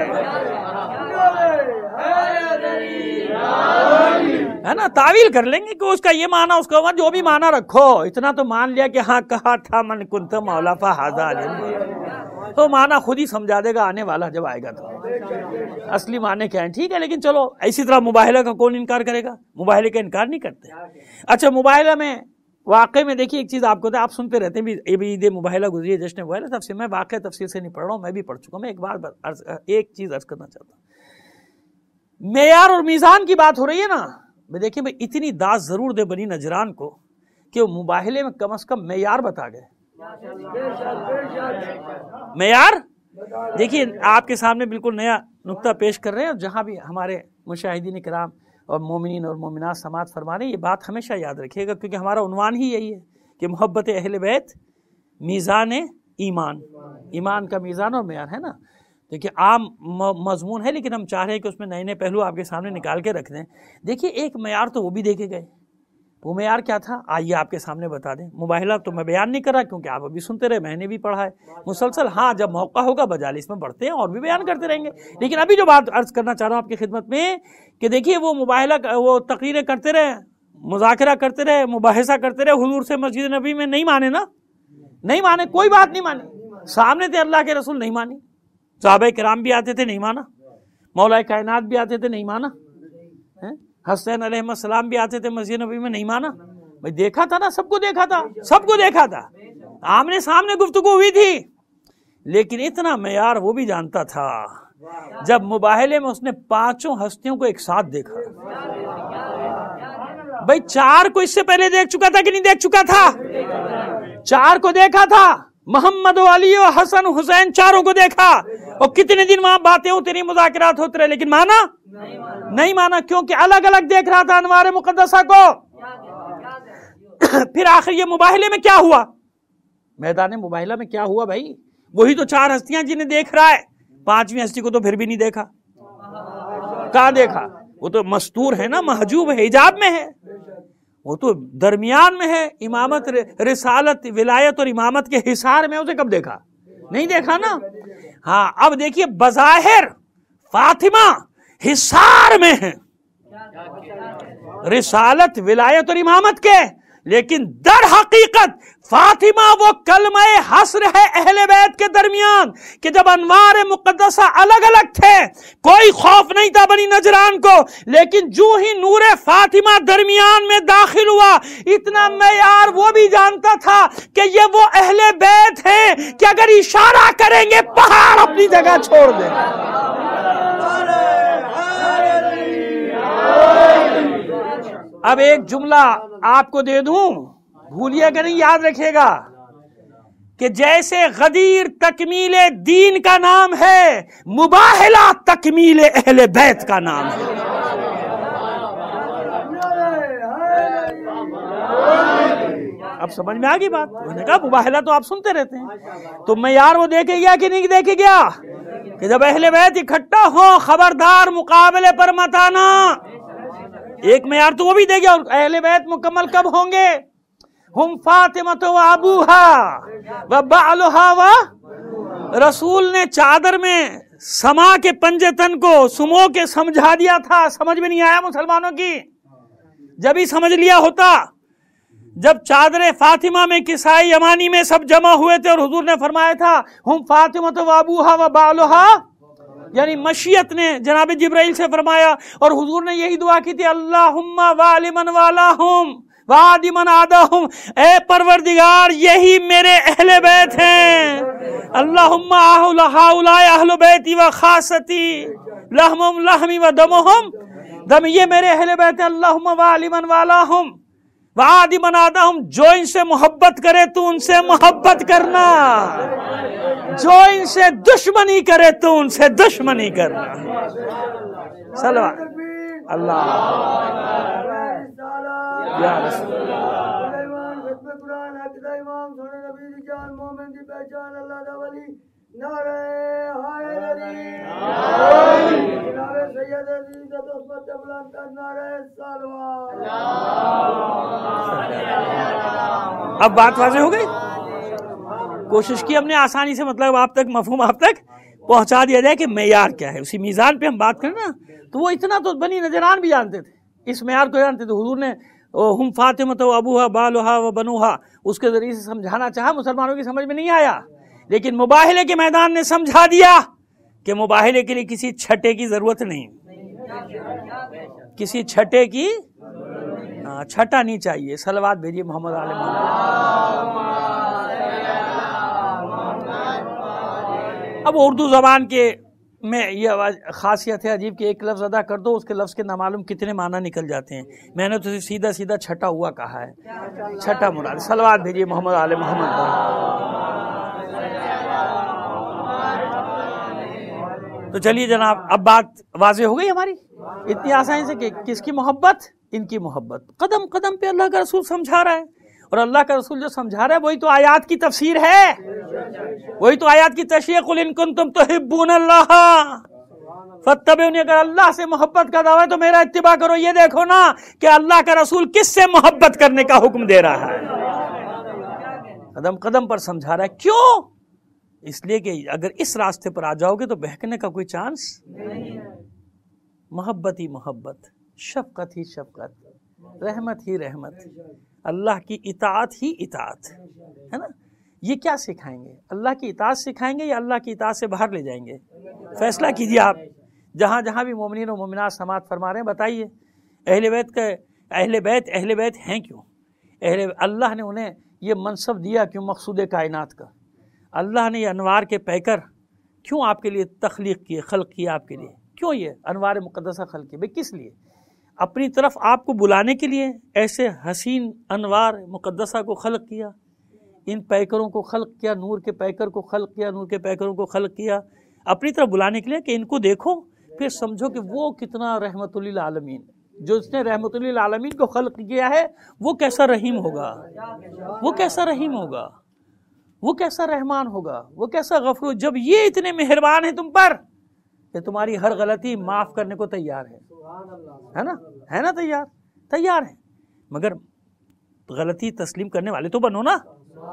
Speaker 1: ہے نا. تعویل کر لیں گے کہ اس کا یہ معنی, اس کا جو بھی معنی رکھو, اتنا تو مان لیا کہ ہاں کہا تھا من کنت مولا فہذا علیہ, تو معنی خود ہی سمجھا دے گا آنے والا جب آئے گا تو اصلی معنی کیا ہے. ٹھیک ہے, لیکن چلو اسی طرح مباہلہ کا کون انکار کرے گا, مباہلے کا انکار نہیں کرتے. اچھا مباہلہ میں واقع میں دیکھیے ایک چیز آپ کو تھا, آپ سنتے رہتے ہیں ابھی عید مباہلہ گزری ہے, جشن مباہلہ تفصیل, میں واقع تفصیل سے نہیں پڑھ رہا ہوں, میں بھی پڑھ چکا ہوں. میں ایک بار ایک چیز عرض کرنا چاہتا ہوں, معیار اور میزان کی بات ہو رہی ہے نا, میں دیکھیں بھائی اتنی داد ضرور دے بنی نجران کو کہ وہ مباہلے میں کم از کم معیار بتا گئے. معیار دیکھیے آپ کے سامنے بالکل نیا نقطہ پیش کر رہے ہیں, اور جہاں بھی ہمارے مشاہدین کرام اور مومنین اور مومنات سماعت فرما رہے ہیں, یہ بات ہمیشہ یاد رکھیے گا, کیونکہ ہمارا عنوان ہی یہی ہے کہ محبت اہل بیت میزان ایمان, ایمان کا میزان اور معیار ہے نا. دیکھیے عام مضمون ہے, لیکن ہم چاہ رہے ہیں کہ اس میں نئے نئے پہلو آپ کے سامنے نکال کے رکھ دیں. دیکھیے ایک معیار تو وہ بھی دیکھے گئے, وہ معیار کیا تھا آئیے آپ کے سامنے بتا دیں. مباہلہ تو میں بیان نہیں کر رہا کیونکہ آپ ابھی سنتے رہے, میں نے بھی پڑھا ہے مسلسل. ہاں جب موقع ہوگا مجالس میں بڑھتے ہیں اور بھی بیان کرتے رہیں گے, لیکن ابھی جو بات عرض کرنا چاہ رہا ہوں آپ کی خدمت میں کہ دیکھیے وہ مباہلہ وہ تقریریں کرتے رہے, مذاکرہ کرتے رہے, مباحثہ کرتے رہے, حضور سے مسجد نبی میں نہیں مانے نا, نہیں مانے, کوئی بات نہیں مانی, سامنے تھے اللہ کے رسول نہیں مانی, صحابہ کرام بھی آتے تھے, نہیں مانا. مولا کائنات بھی آتے تھے, نہیں مانا. حسین علیہ السلام بھی آتے تھے مسجد نبوی میں, نہیں مانا. بھائی دیکھا تھا نا, سب کو دیکھا تھا, سب کو دیکھا تھا, آمنے سامنے گفتگو ہوئی تھی. لیکن اتنا معیار وہ بھی جانتا تھا, جب مباہلے میں اس نے پانچوں ہستیوں کو ایک ساتھ دیکھا. بھائی چار کو اس سے پہلے دیکھ چکا تھا کہ نہیں دیکھ چکا تھا؟ چار کو دیکھا تھا, محمد و علی و حسن حسین چاروں کو دیکھا. اور کتنے دن وہاں باتیں ہوتی رہی, مذاکرات ہوتے رہے, لیکن مانا نہیں مانا, کیونکہ الگ الگ دیکھ رہا تھا انوار مقدسہ کو. پھر آخر یہ مباہلے میں کیا ہوا؟ میدان مباہلہ میں کیا ہوا بھائی؟ وہی تو چار ہستیاں جنہیں دیکھ رہا ہے, پانچویں ہستی کو تو پھر بھی نہیں دیکھا. کہاں دیکھا؟ وہ تو مستور ہے نا, محجوب ہے, حجاب میں ہے, وہ تو درمیان میں ہے. امامت, رسالت, ولایت اور امامت کے حصار میں, اسے کب دیکھا؟ نہیں دیکھا نا. ہاں اب دیکھیے, بظاہر فاطمہ حصار میں ہے, رسالت, ولایت اور امامت کے, لیکن در حقیقت فاطمہ وہ کلمہ حسر ہے اہل بیت کے درمیان, کہ جب انوار مقدسہ الگ الگ تھے کوئی خوف نہیں تھا بنی نجران کو, لیکن جو ہی نور فاطمہ درمیان میں داخل ہوا, اتنا معیار وہ بھی جانتا تھا کہ یہ وہ اہل بیت ہیں کہ اگر اشارہ کریں گے پہاڑ اپنی جگہ چھوڑ دیں. اب ایک جملہ آپ کو دے دوں, بھولیے گا نہیں, یاد رکھیے گا, کہ جیسے غدیر تکمیل دین کا نام ہے, مباہلہ تکمیل اہل بیت کا نام ہے. اب سمجھ میں آگئی بات؟ میں نے کہا مباہلہ تو آپ سنتے رہتے ہیں, تو معیار وہ دیکھے گیا کہ نہیں دیکھے گیا, کہ جب اہل بیت اکٹھا ہو خبردار مقابلے پر مت آنا. ایک معیار تو وہ بھی دے گیا. اور اہل بیت مکمل کب ہوں گے؟ ہم فاطمہ و ابوہا و بعلہا و, رسول نے چادر میں سما کے پنجے تن کو سمو کے سمجھا دیا تھا. سمجھ میں نہیں آیا مسلمانوں کی؟ جب ہی سمجھ لیا ہوتا جب چادر فاطمہ میں کسائی یمانی میں سب جمع ہوئے تھے, اور حضور نے فرمایا تھا ہم فاطمہ و ابوہا و بعلہا, یعنی مشیت نے جناب جبرائیل سے فرمایا, اور حضور نے یہی دعا کی تھی, اللہم والی من والاہم وعادی من عاداہم, اے پروردگار یہی میرے اہل بیت ہیں. اللہم ہؤلاء اہل بیتی و خاصتی, لحمہم لحمی و دمہم دم, یہ میرے اہل بیت ہیں. اللہم والی من والاہم وعادی من عاداہم, جو ان سے محبت کرے تو ان سے محبت کرنا, جو ان سے دشمنی کرے تو ان سے دشمنی کرنا. صلوات اللہ یا رسول اب بات واضح ہو گئی. کوشش کی ہم نے آسانی سے, مطلب آپ تک مفہوم آپ تک پہنچا دیا جائے کہ معیار کیا ہے. اسی میزان پہ ہم بات کریں نا, تو وہ اتنا تو بنی نجران بھی جانتے تھے, اس معیار کو جانتے تھے. حضور نے ہم فاطمہ و ابوہا بالہا و بنوہا اس کے ذریعے سے سمجھانا چاہا, مسلمانوں کی سمجھ میں نہیں آیا, لیکن مباہلے کے میدان نے سمجھا دیا کہ مباہلے کے لیے کسی چھٹے کی ضرورت نہیں, کسی چھٹے کی چھٹا نہیں چاہیے. صلوات بھیجیے محمد علیہ محمد. اب اردو زبان کے میں یہ خاصیت ہے عجیب کہ ایک لفظ ادا کر دو, اس کے لفظ کے نامعلوم کتنے معنی نکل جاتے ہیں. میں نے تو سیدھا سیدھا چھٹا ہوا کہا ہے, چھٹا مراد. صلوات بھیجیے محمد علیہ محمد. تو چلیے جناب, اب بات واضح ہو گئی ہماری اتنی آسانی سے کہ کس کی محبت؟ ان کی محبت. قدم قدم پہ اللہ کا رسول سمجھا رہا ہے, اور اللہ کا رسول جو سمجھا رہا ہے وہی تو آیات کی تفسیر ہے, وہی تو آیات کی تشریح. قل ان کنتم تحبون اللہ فاتبعونی, اگر اللہ سے محبت کا دعویٰ ہے تو میرا اتباع کرو. یہ دیکھو نا کہ اللہ کا رسول کس سے محبت کرنے کا حکم دے رہا ہے, قدم قدم پر سمجھا رہا ہے. کیوں؟ اس لیے کہ اگر اس راستے پر آ جاؤ گے تو بہکنے کا کوئی چانس نہیں. محبت ہی محبت, شفقت ہی شفقت, رحمت ہی رحمت, اللہ کی اطاعت ہی اطاعت ہے نا. یہ کیا سکھائیں گے؟ اللہ کی اطاعت سکھائیں گے یا اللہ کی اطاعت سے باہر لے جائیں گے؟ فیصلہ کیجیے آپ، جہاں جہاں بھی مومنین و مومنات سماعت فرما رہے ہیں بتائیے اہل بیت کا اہل بیت اہل بیت ہیں کیوں؟ اہل اللہ نے انہیں یہ منصب دیا کیوں؟ مقصود کائنات کا اللہ نے یہ انوار کے پیکر کیوں آپ کے لیے تخلیق کیے، خلق کیے آپ کے لیے؟ کیوں یہ انوار مقدسہ خلق کیے؟ بھئی کس لیے؟ اپنی طرف آپ کو بلانے کے لیے ایسے حسین انوار مقدسہ کو خلق کیا، ان پیکروں کو خلق کیا، نور کے پیکر کو خلق کیا، نور کے پیکروں کو خلق کیا اپنی طرف بلانے کے لیے کہ ان کو دیکھو، پھر سمجھو کہ وہ کتنا رحمت للعالمین، جو اس نے رحمت للعالمین کو خلق کیا ہے وہ کیسا رحیم ہوگا، وہ کیسا رحیم ہوگا، وہ کیسا رحمان ہوگا، وہ کیسا غفور، جب یہ اتنے مہربان ہیں تم پر کہ تمہاری ہر غلطی معاف کرنے کو تیار ہے، ہے نا ہے نا تیار تیار ہے، مگر غلطی تسلیم کرنے والے تو بنو نا،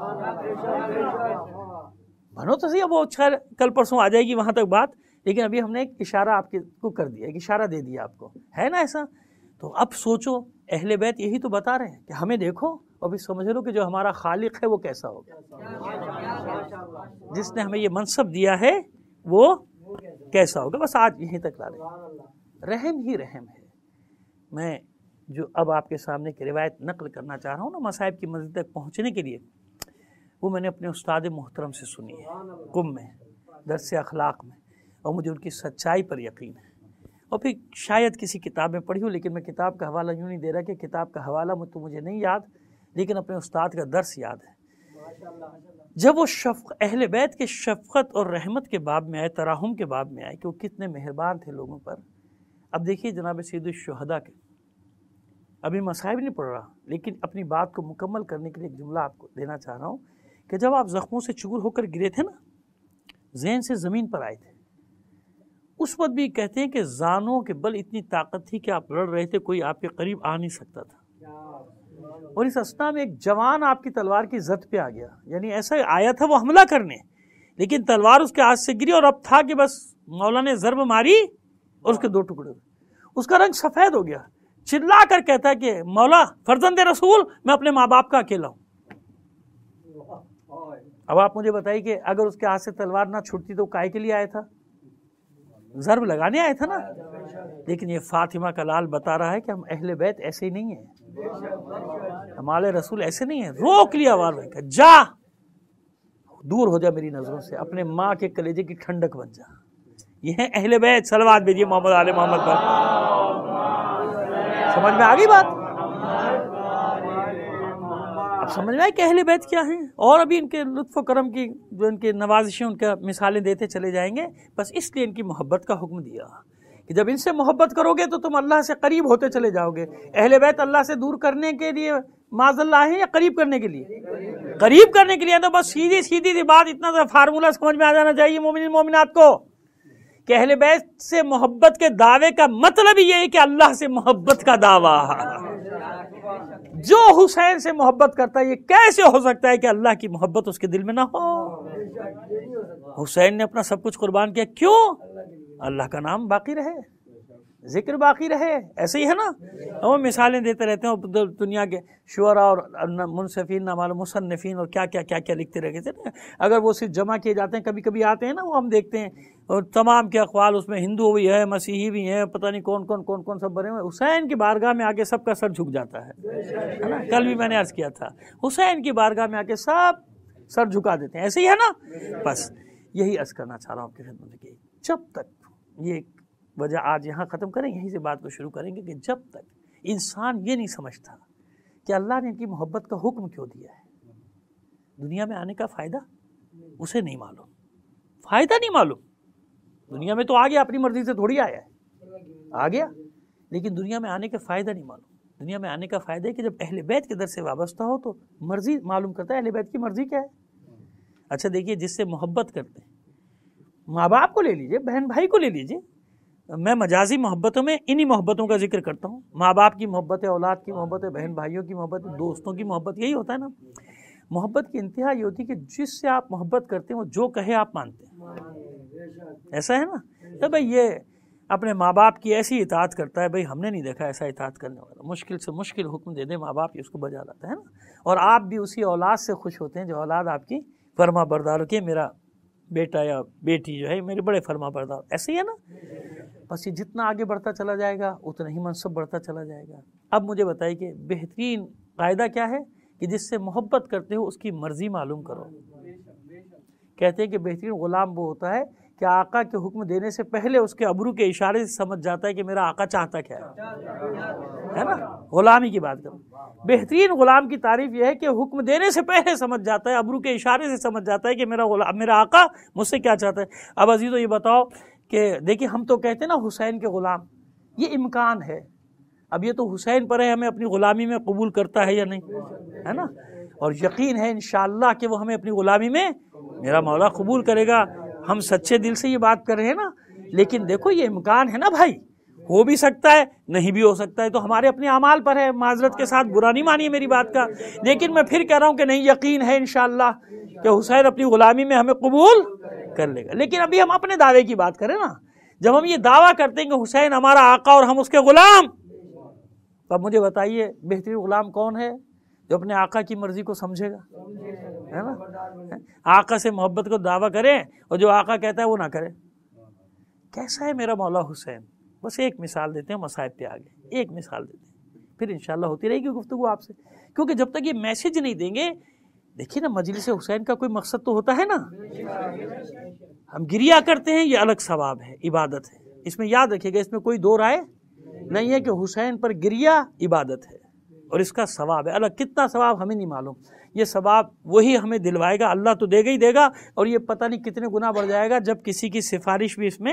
Speaker 1: بنو تو صحیح۔ وہ اچھا کل پرسوں آ جائے گی وہاں تک بات، لیکن ابھی ہم نے ایک اشارہ آپ کو کر دیا، ایک اشارہ دے دیا آپ کو، ہے نا ایسا؟ تو اب سوچو اہل بیت یہی تو بتا رہے ہیں کہ ہمیں دیکھو اور بھی سمجھ لو کہ جو ہمارا خالق ہے وہ کیسا ہوگا، جس نے ہمیں یہ منصب دیا ہے وہ کیسا ہوگا۔ بس آج یہیں تک لا رہے، رحم ہی رحم ہے۔ میں جو اب آپ کے سامنے کی روایت نقل کرنا چاہ رہا ہوں نا مصائب کی منزل تک پہنچنے کے لیے، وہ میں نے اپنے استاد محترم سے سنی ہے قم میں درس اخلاق میں، اور مجھے ان کی سچائی پر یقین ہے، اور پھر شاید کسی کتاب میں پڑھی ہوں، لیکن میں کتاب کا حوالہ یوں نہیں دے رہا کہ کتاب کا حوالہ تو مجھے نہیں یاد، لیکن اپنے استاد کا درس یاد ہے۔ جب وہ شفق اہل بیت کے شفقت اور رحمت کے باب میں آئے، تراحم کے باب میں آئے کہ وہ کتنے مہربان تھے لوگوں پر۔ اب دیکھیے جناب سید الشہداء کے، ابھی مصائب نہیں پڑھ رہا، لیکن اپنی بات کو مکمل کرنے کے لیے ایک جملہ آپ کو دینا چاہ رہا ہوں کہ جب آپ زخموں سے چور ہو کر گرے تھے نا، ذہن سے زمین پر آئے تھے، اس وقت بھی کہتے ہیں کہ زانوں کے بل اتنی طاقت تھی کہ آپ لڑ رہے تھے، کوئی آپ کے قریب آ نہیں سکتا تھا، اور اس اسنا میں ایک جوان آپ کی تلوار کی زد پہ آ گیا، یعنی ایسا آیا تھا وہ حملہ کرنے، لیکن تلوار اس کے ہاتھ سے گری، اور اب تھا کہ بس مولا نے ضرب ماری اور اس کے دو ٹکڑے ہوئے، اس کا رنگ سفید ہو گیا، چلا کر کہتا ہے کہ مولا فرزند رسول میں اپنے ماں باپ کا اکیلا ہوں۔ اب آپ مجھے بتائیے کہ اگر اس کے ہاتھ سے تلوار نہ چھوٹتی تو کائے کے لیے آیا تھا؟ ضرب لگانے آئے تھا نا۔ لیکن یہ فاطمہ کا لال بتا رہا ہے کہ ہم اہل بیت ایسے ہی نہیں ہیں، ہمارے رسول ایسے نہیں ہیں، روک لیا آواز کہ جا دور ہو جا میری نظروں سے، اپنے ماں کے کلیجے کی ٹھنڈک بن جا۔ یہ ہیں اہل بیت، صلوات بھیجیے محمد آل محمد پر۔ سمجھ میں آ گئی بات؟ اب سمجھ میں آئی کہ اہل بیت کیا ہیں، اور ابھی ان کے لطف و کرم کی جو ان کے نوازشیں ان کا مثالیں دیتے چلے جائیں گے۔ بس اس لیے ان کی محبت کا حکم دیا کہ جب ان سے محبت کرو گے تو تم اللہ سے قریب ہوتے چلے جاؤ گے۔ اہل بیت اللہ سے دور کرنے کے لیے معاذ اللہ ہے یا قریب کرنے کے لیے؟ قریب کرنے کے لیے۔ تو بس سیدھی سیدھی سی بات، اتنا سا فارمولہ سمجھ میں آ جانا چاہیے مومنین مومنات کو کہ اہل بیت سے محبت کے دعوے کا مطلب یہ ہے کہ اللہ سے محبت کا دعویٰ۔ جو حسین سے محبت کرتا ہے یہ کیسے ہو سکتا ہے کہ اللہ کی محبت اس کے دل میں نہ ہو؟ حسین نے اپنا سب کچھ قربان کیا، کیوں؟ اللہ کا نام باقی رہے، ذکر باقی رہے، ایسے ہی ہے نا۔ وہ مثالیں دیتے رہتے ہیں دنیا کے شعراء اور منصفین، مصنفین اور کیا کیا کیا کیا لکھتے رہتے تھے۔ اگر وہ صرف جمع کیے جاتے ہیں، کبھی کبھی آتے ہیں نا وہ ہم دیکھتے ہیں، اور تمام کے اقوال اس میں ہندو بھی ہے، مسیحی بھی ہیں، پتہ نہیں کون کون کون کون سب بنے ہوئے، حسین کی بارگاہ میں آ کے سب کا سر جھک جاتا ہے نا۔ کل بھی میں نے عرض کیا تھا، حسین کی بارگاہ میں آ کے سب سر جھکا دیتے ہیں، ایسے ہی ہے نا۔ بس یہی عرض کرنا چاہ رہا ہوں آپ کی خدمت میں، جب تک یہ وجہ آج یہاں ختم کریں، یہیں سے بات کو شروع کریں گے کہ جب تک انسان یہ نہیں سمجھتا کہ اللہ نے ان کی محبت کا حکم کیوں دیا ہے، دنیا میں آنے کا فائدہ اسے نہیں معلوم، فائدہ نہیں معلوم۔ دنیا میں تو آ گیا، اپنی مرضی سے تھوڑی آیا ہے، آ گیا، لیکن دنیا میں آنے کا فائدہ نہیں معلوم۔ دنیا میں آنے کا فائدہ ہے کہ جب اہل بیت کے در سے وابستہ ہو تو مرضی معلوم کرتا ہے، اہل بیت کی مرضی کیا ہے۔ اچھا دیکھیے، جس سے محبت کرتے ہیں، ماں باپ کو لے لیجئے، بہن بھائی کو لے لیجئے، میں مجازی محبتوں میں انہی محبتوں کا ذکر کرتا ہوں، ماں باپ کی محبت ہے، اولاد کی محبت ہے، بہن بھائیوں کی محبت ہے، دوستوں کی محبت، یہی ہوتا ہے نا۔ محبت کی انتہا یہ ہوتی ہے کہ جس سے آپ محبت کرتے ہیں وہ جو کہے آپ مانتے ہیں، ایسا ہے نا۔ تو بھائی یہ اپنے ماں باپ کی ایسی اطاعت کرتا ہے، بھائی ہم نے نہیں دیکھا ایسا اطاعت کرنے والا، مشکل سے مشکل حکم دے دے ماں باپ اس کو بجا لاتا ہے نا، اور آپ بھی اسی اولاد سے خوش ہوتے ہیں جو اولاد آپ کی فرما بردار کہ میرا بیٹا یا بیٹی جو ہے میرے بڑے فرما بردار. ایسے ہی ہے نا. بس یہ جتنا آگے بڑھتا چلا جائے گا اتنا ہی منصب بڑھتا چلا جائے گا. اب مجھے بتائیے کہ بہترین قاعدہ کیا ہے کہ جس سے محبت کرتے ہو اس کی مرضی معلوم کرو. کہتے ہیں کہ بہترین غلام وہ ہوتا ہے کہ آقا کے حکم دینے سے پہلے اس کے ابرو کے اشارے سے سمجھ جاتا ہے کہ میرا آقا چاہتا کیا ہے نا. غلامی کی بات کرو. بہترین غلام کی تعریف یہ ہے کہ حکم دینے سے پہلے سمجھ جاتا ہے, ابرو کے اشارے سے سمجھ جاتا ہے کہ میرا غلام میرا آقا مجھ سے کیا چاہتا ہے. اب عزیزو یہ بتاؤ کہ دیکھیے ہم تو کہتے ہیں نا حسین کے غلام, یہ امکان ہے. اب یہ تو حسین پر ہے ہمیں اپنی غلامی میں قبول کرتا ہے یا نہیں, ہے نا. اور یقین ہے انشاءاللہ کہ وہ ہمیں اپنی غلامی میں میرا مولا قبول کرے گا. ہم سچے دل سے یہ بات کر رہے ہیں نا. لیکن دیکھو یہ امکان ہے نا بھائی, ہو بھی سکتا ہے نہیں بھی ہو سکتا ہے, تو ہمارے اپنے اعمال پر ہے. معذرت کے ساتھ برا نہیں مانیے میری بات کا, لیکن میں پھر کہہ رہا ہوں کہ نہیں, یقین ہے انشاءاللہ کہ حسین اپنی غلامی میں ہمیں قبول کر لے گا. لیکن ابھی ہم اپنے دعوے کی بات کریں نا, جب ہم یہ دعویٰ کرتے ہیں کہ حسین ہمارا آقا اور ہم اس کے غلام, تو اب مجھے بتائیے بہترین غلام کون ہے جو اپنے آقا کی مرضی کو سمجھے گا, ہے نا. آقا سے محبت کو دعویٰ کرے اور جو آقا کہتا ہے وہ نہ کرے. کیسا ہے میرا مولا حسین. بس ایک مثال دیتے ہیں مصائب پہ آگے, ایک مثال دیتے ہیں, پھر انشاءاللہ ہوتی رہے گی گفتگو آپ سے. کیونکہ جب تک یہ میسج نہیں دیں گے, دیکھیے نا مجلس حسین کا کوئی مقصد تو ہوتا ہے نا. ہم گریا کرتے ہیں, یہ الگ ثواب ہے, عبادت ہے. اس میں یاد رکھیے گا, اس میں کوئی دو رائے نہیں ہے کہ حسین پر گریا عبادت ہے اور اس کا ثواب ہے الگ. کتنا ثواب ہمیں نہیں معلوم. یہ ثواب وہی ہمیں دلوائے گا, اللہ تو دے گا ہی دے گا, اور یہ پتہ نہیں کتنے گنا بڑھ جائے گا جب کسی کی سفارش بھی اس میں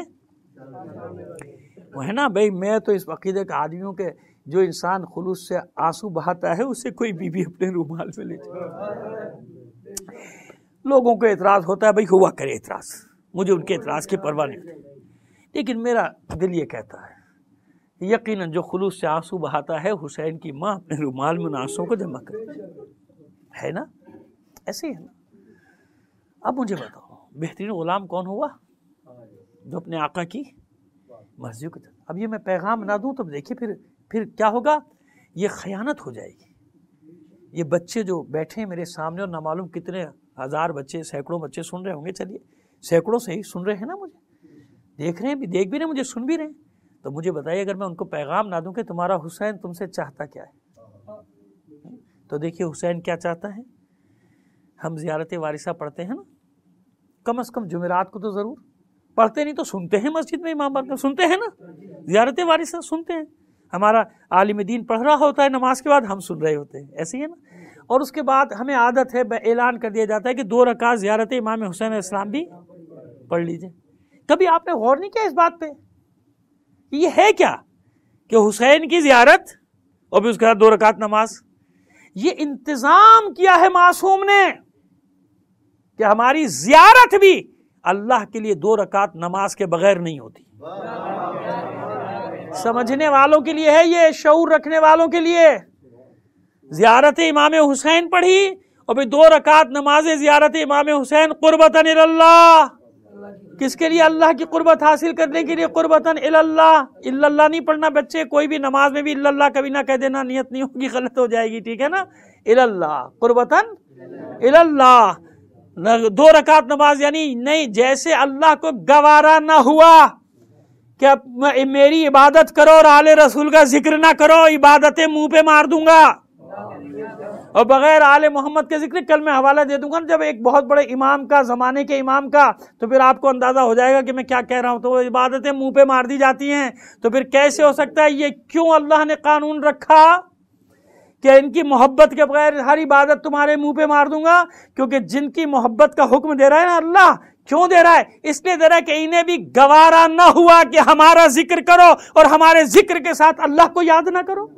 Speaker 1: وہ ہے نا. بھائی میں تو اس عقیدے کا آدمی ہوں کہ جو انسان خلوص سے آنسو بہاتا ہے اسے کوئی بی بی اپنے رومال میں لے جائے. لوگوں کو اعتراض ہوتا ہے, بھائی ہوا کرے اعتراض, مجھے ان کے اعتراض کی پرواہ نہیں ہوتی, لیکن میرا دل یہ کہتا ہے یقیناً جو خلوص سے آنسو بہاتا ہے حسین کی ماں اپنے رومال میں ان آنسوؤں کو جمع کرتی ہے نا. ایسے ہی ہے نا. اب مجھے بتاؤ بہترین غلام کون ہوا جو اپنے آقا کی مرضی کو. اب یہ میں پیغام نہ دوں تو دیکھیے پھر پھر کیا ہوگا, یہ خیانت ہو جائے گی. یہ بچے جو بیٹھے ہیں میرے سامنے اور نہ معلوم کتنے ہزار بچے سینکڑوں بچے سن رہے ہوں گے, چلیے سینکڑوں سے ہی سن رہے ہیں نا, مجھے دیکھ رہے ہیں بھی, دیکھ بھی رہے ہیں, مجھے سن بھی رہے ہیں. تو مجھے بتائیے اگر میں ان کو پیغام نہ دوں کہ تمہارا حسین تم سے چاہتا کیا ہے, تو دیکھیے حسین کیا چاہتا ہے. ہم زیارت وارثہ پڑھتے ہیں نا, کم از کم جمعرات کو تو ضرور پڑھتے, نہیں تو سنتے ہیں مسجد میں امام بار سنتے ہیں نا, زیارت وارثہ سنتے ہیں. ہمارا عالم دین پڑھ رہا ہوتا ہے نماز کے بعد, ہم سن رہے ہوتے ہیں, ایسے ہی ہے نا. اور اس کے بعد ہمیں عادت ہے, اعلان کر دیا جاتا ہے کہ دو رکعت زیارت امام حسین علیہ السلام بھی پڑھ لیجئے. کبھی آپ نے غور نہیں کیا اس بات پہ, یہ ہے کیا کہ حسین کی زیارت اور بھی اس کے بعد دو رکعت نماز. یہ انتظام کیا ہے معصوم نے کہ ہماری زیارت بھی اللہ کے لیے دو رکعت نماز کے بغیر نہیں ہوتی. سمجھنے والوں کے لیے ہے یہ, شعور رکھنے والوں کے لیے. زیارت امام حسین پڑھی اور پھر دو رکعت نماز زیارت امام حسین قربتاً اللہ. کس کے لیے؟ اللہ کی قربت حاصل کرنے کے لیے. قربتاً اللہ, الا اللہ نہیں پڑھنا بچے, کوئی بھی نماز میں بھی الا اللہ کبھی نہ کہہ دینا, نیت نہیں ہوگی, غلط ہو جائے گی, ٹھیک ہے نا. الا اللہ, قربتاً الا اللہ. دو رکعت نماز یعنی نہیں, جیسے اللہ کو گوارا نہ ہوا کہ میری عبادت کرو اور آل رسول کا ذکر نہ کرو, عبادتیں منہ پہ مار دوں گا اور بغیر آل محمد کے ذکر. کل میں حوالہ دے دوں گا جب ایک بہت بڑے امام کا, زمانے کے امام کا, تو پھر آپ کو اندازہ ہو جائے گا کہ میں کیا کہہ رہا ہوں. تو وہ عبادتیں منہ پہ مار دی جاتی ہیں, تو پھر کیسے ہو سکتا ہے؟ یہ کیوں اللہ نے قانون رکھا کہ ان کی محبت کے بغیر ہر عبادت تمہارے منہ پہ مار دوں گا؟ کیونکہ جن کی محبت کا حکم دے رہا ہے نا اللہ, کیوں دے رہا ہے؟ اس لیے دے رہا ہے کہ انہیں بھی گوارا نہ ہوا کہ ہمارا ذکر کرو اور ہمارے ذکر کے ساتھ اللہ کو یاد نہ کرو.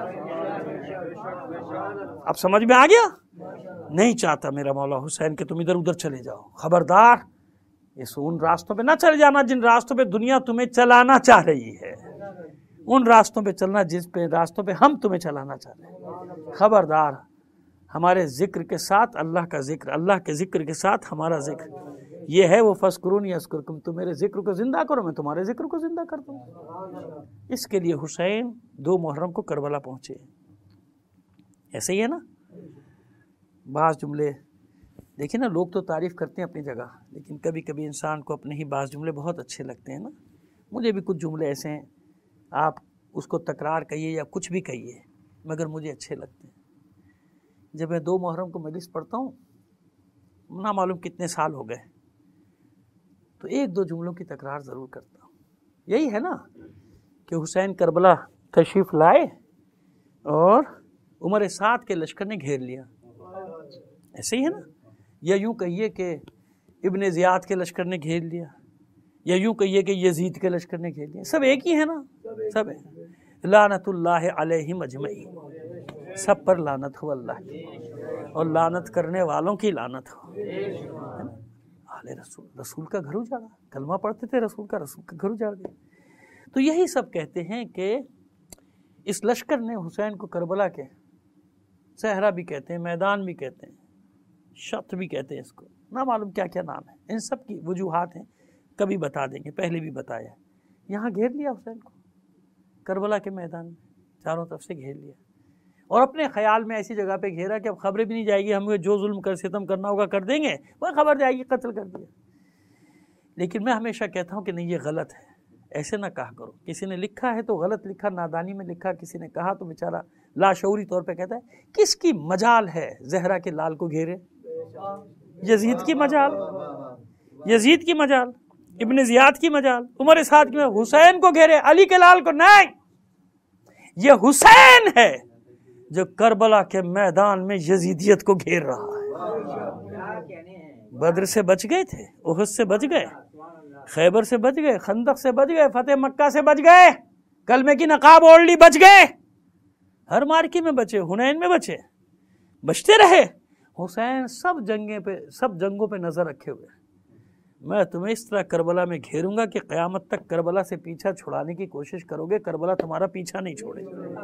Speaker 1: اب سمجھ میں آ گیا؟ نہیں چاہتا میرا مولا حسین کہ تم ادھر ادھر چلے جاؤ. خبردار, اس ان راستوں پہ نہ چلے جانا جن راستوں پہ دنیا تمہیں چلانا چاہ رہی ہے. ان راستوں پہ چلنا جس پہ راستوں پہ ہم تمہیں چلانا چاہ رہے ہیں. خبردار, ہمارے ذکر کے ساتھ اللہ کا ذکر, اللہ کے ذکر کے ساتھ ہمارا ذکر. یہ ہے وہ فذکرونی اذکرکم, تم میرے ذکر کو زندہ کرو میں تمہارے ذکر کو زندہ کر دوں. اس کے لیے حسین دو محرم کو کربلا پہنچے. ایسے ہی ہے نا. بعض جملے دیکھیں نا، لوگ تو تعریف کرتے ہیں اپنی جگہ، لیکن کبھی کبھی انسان کو اپنے ہی بعض جملے بہت اچھے لگتے ہیں نا. مجھے بھی کچھ جملے ایسے ہیں، آپ اس کو تکرار کہیے یا کچھ بھی کہیے، مگر مجھے اچھے لگتے ہیں. جب میں دو محرم کو مجلس پڑھتا ہوں، نہ معلوم کتنے سال ہو گئے، تو ایک دو جملوں کی تکرار ضرور کرتا ہوں. یہی ہے نا کہ حسین کربلا تشریف لائے اور عمر سعد کے لشکر نے گھیر لیا. ایسے ہی ہے نا. یا یوں کہیے کہ ابن زیاد کے لشکر نے گھیر لیا، یا یوں کہیے کہ یزید کے لشکر نے گھیر لیا. سب ایک ہی ہے نا، سب ہے. لعنت اللہ علیہم اجمعین، سب پر لعنت ہو اللہ کی، اور لعنت کرنے والوں کی لعنت ہو. آل رسول، رسول کا گھر اجاڑا. کلمہ پڑھتے تھے رسول کا، رسول کا گھر اجاڑ دیا. تو یہی سب کہتے ہیں کہ اس لشکر نے حسین کو کربلا کے صحرا بھی کہتے ہیں، میدان بھی کہتے ہیں، شط بھی کہتے ہیں، اس کو نہ معلوم کیا کیا نام ہے. ان سب کی وجوہات ہیں، کبھی بتا دیں گے، پہلے بھی بتایا. یہاں گھیر لیا حسین کو کربلا کے میدان میں، چاروں طرف سے گھیر لیا، اور اپنے خیال میں ایسی جگہ پہ گھیرا کہ اب خبریں بھی نہیں جائے گی، ہمیں جو ظلم کر ستم کرنا ہوگا کر دیں گے، وہ خبر جائے گی قتل کر دیا. لیکن میں ہمیشہ کہتا ہوں کہ نہیں، یہ غلط ہے، ایسے نہ کہا کرو. کسی نے لکھا ہے تو غلط لکھا، نادانی میں لکھا. کسی نے کہا تو بیچارہ لاشعوری طور پہ کہتا ہے کس کی مجال ہے زہرا کے لال کو گھیرے؟ یزید کی مجال، یزید کی مجال، ابن زیاد کی مجال، عمر سعد کی مجال. حسین کو گھیرے، علی کے لال کو نہیں. یہ حسین ہے جو کربلا کے میدان میں یزیدیت کو گھیر رہا ہے. بدر سے بچ گئے تھے، احد سے بچ گئے، خیبر سے بچ گئے، خندق سے بچ گئے، فتح مکہ سے بچ گئے، کلمے کی نقاب اوڑھ لی بچ گئے، ہر مارکی میں بچے، حنین میں بچے، بچتے رہے. حسین سب جنگیں پہ، سب جنگوں پہ نظر رکھے ہوئے. میں تمہیں اس طرح کربلا میں گھیروں گا کہ قیامت تک کربلا سے پیچھا چھڑانے کی کوشش کرو گے، کربلا تمہارا پیچھا نہیں چھوڑے.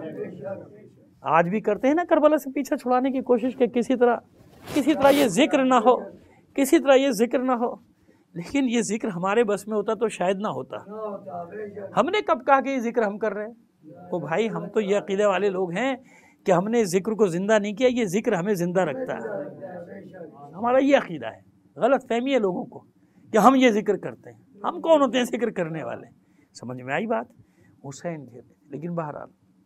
Speaker 1: آج بھی کرتے ہیں نا کربلا سے پیچھا چھڑانے کی کوشش کہ کسی طرح کسی طرح یہ ذکر نہ ہو، کسی طرح یہ ذکر نہ ہو. لیکن یہ ذکر ہمارے بس میں ہوتا تو شاید نہ ہوتا. ہم نے کب کہا کہ یہ ذکر ہم کر رہے ہیں؟ او بھائی، ہم تو یہ عقیدے والے لوگ ہیں کہ ہم نے ذکر کو زندہ نہیں کیا، یہ ذکر ہمیں زندہ رکھتا ہے. ہمارا یہ عقیدہ ہے. غلط فہمی ہے لوگوں کو کہ ہم یہ ذکر کرتے ہیں. ہم کون ہوتے ہیں ذکر کرنے والے؟ سمجھ میں آئی بات؟ حسین گھیر. لیکن بہرحال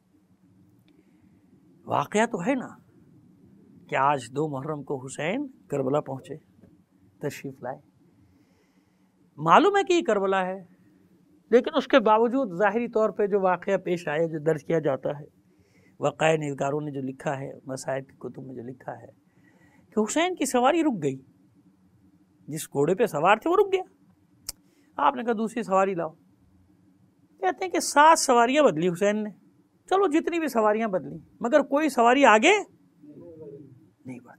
Speaker 1: واقعہ تو ہے نا کہ آج دو محرم کو حسین کربلا پہنچے، تشریف لائے. معلوم ہے کہ یہ کربلا ہے، لیکن اس کے باوجود ظاہری طور پہ جو واقعہ پیش آئے، جو درج کیا جاتا ہے، وقائع نگاروں نے جو لکھا ہے، مصائب کی کتب میں جو لکھا ہے کہ حسین کی سواری رک گئی. جس گھوڑے پہ سوار تھے وہ رک گیا. آپ نے کہا دوسری سواری لاؤ. کہتے ہیں کہ سات سواریاں بدلی حسین نے. چلو جتنی بھی سواریاں بدلی، مگر کوئی سواری آگے نہیں بڑھتی.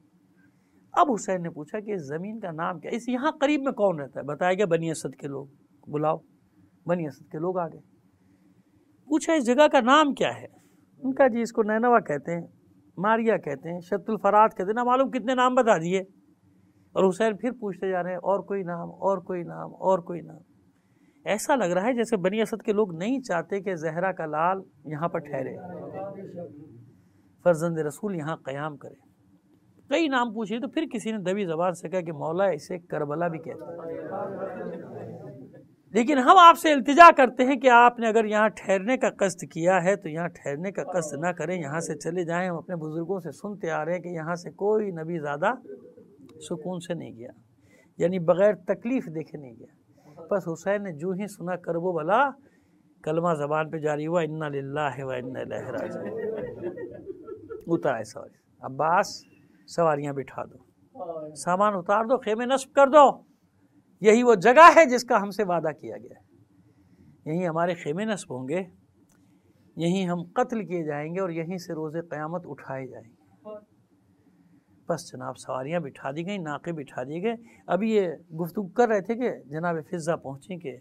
Speaker 1: اب حسین نے پوچھا کہ اس زمین کا نام کیا؟ اس یہاں قریب میں کون رہتا ہے؟ بتایا گیا بنی اسد کے لوگ. بلاؤ. بنی اسد کے لوگ آ گئے. پوچھا اس جگہ کا نام کیا ہے؟ ان کا جی اس کو نینوا کہتے ہیں، ماریا کہتے ہیں، شط الفرات کہتے ہیں، نہ معلوم کتنے نام بتا دیے. اور حسین پھر پوچھتے جا رہے ہیں اور کوئی نام، اور کوئی نام، اور کوئی نام. ایسا لگ رہا ہے جیسے بنی اسد کے لوگ نہیں چاہتے کہ زہرا کا لال یہاں پر ٹھہرے، فرزند رسول یہاں قیام کرے. کئی نام پوچھے تو پھر کسی نے دبی زبان سے کہا کہ مولا اسے کربلا بھی کہتے ہیں، لیکن ہم آپ سے التجا کرتے ہیں کہ آپ نے اگر یہاں ٹھہرنے کا قصد کیا ہے تو یہاں ٹھہرنے کا قصد نہ کریں، یہاں سے چلے جائیں. ہم اپنے بزرگوں سے سنتے آ رہے ہیں کہ یہاں سے کوئی نبی زیادہ سکون سے نہیں گیا، یعنی بغیر تکلیف دیکھے نہیں گیا. بس حسین نے جو ہی سنا کرب و بلا، کلمہ زبان پہ جاری ہوا، انا للہ و انا الیہ راجعون. اتارے سواری. عباس سواریاں بٹھا دو، سامان اتار دو، خیمے نصب کر دو. یہی وہ جگہ ہے جس کا ہم سے وعدہ کیا گیا ہے. یہیں ہمارے خیمے نصب ہوں گے، یہیں ہم قتل کیے جائیں گے، اور یہیں سے روز قیامت اٹھائے جائیں گے. بس جناب سواریاں بٹھا دی گئیں، ناقے بٹھا دیے گئے. ابھی یہ گفتگو کر رہے تھے کہ جناب فضہ پہنچیں کہ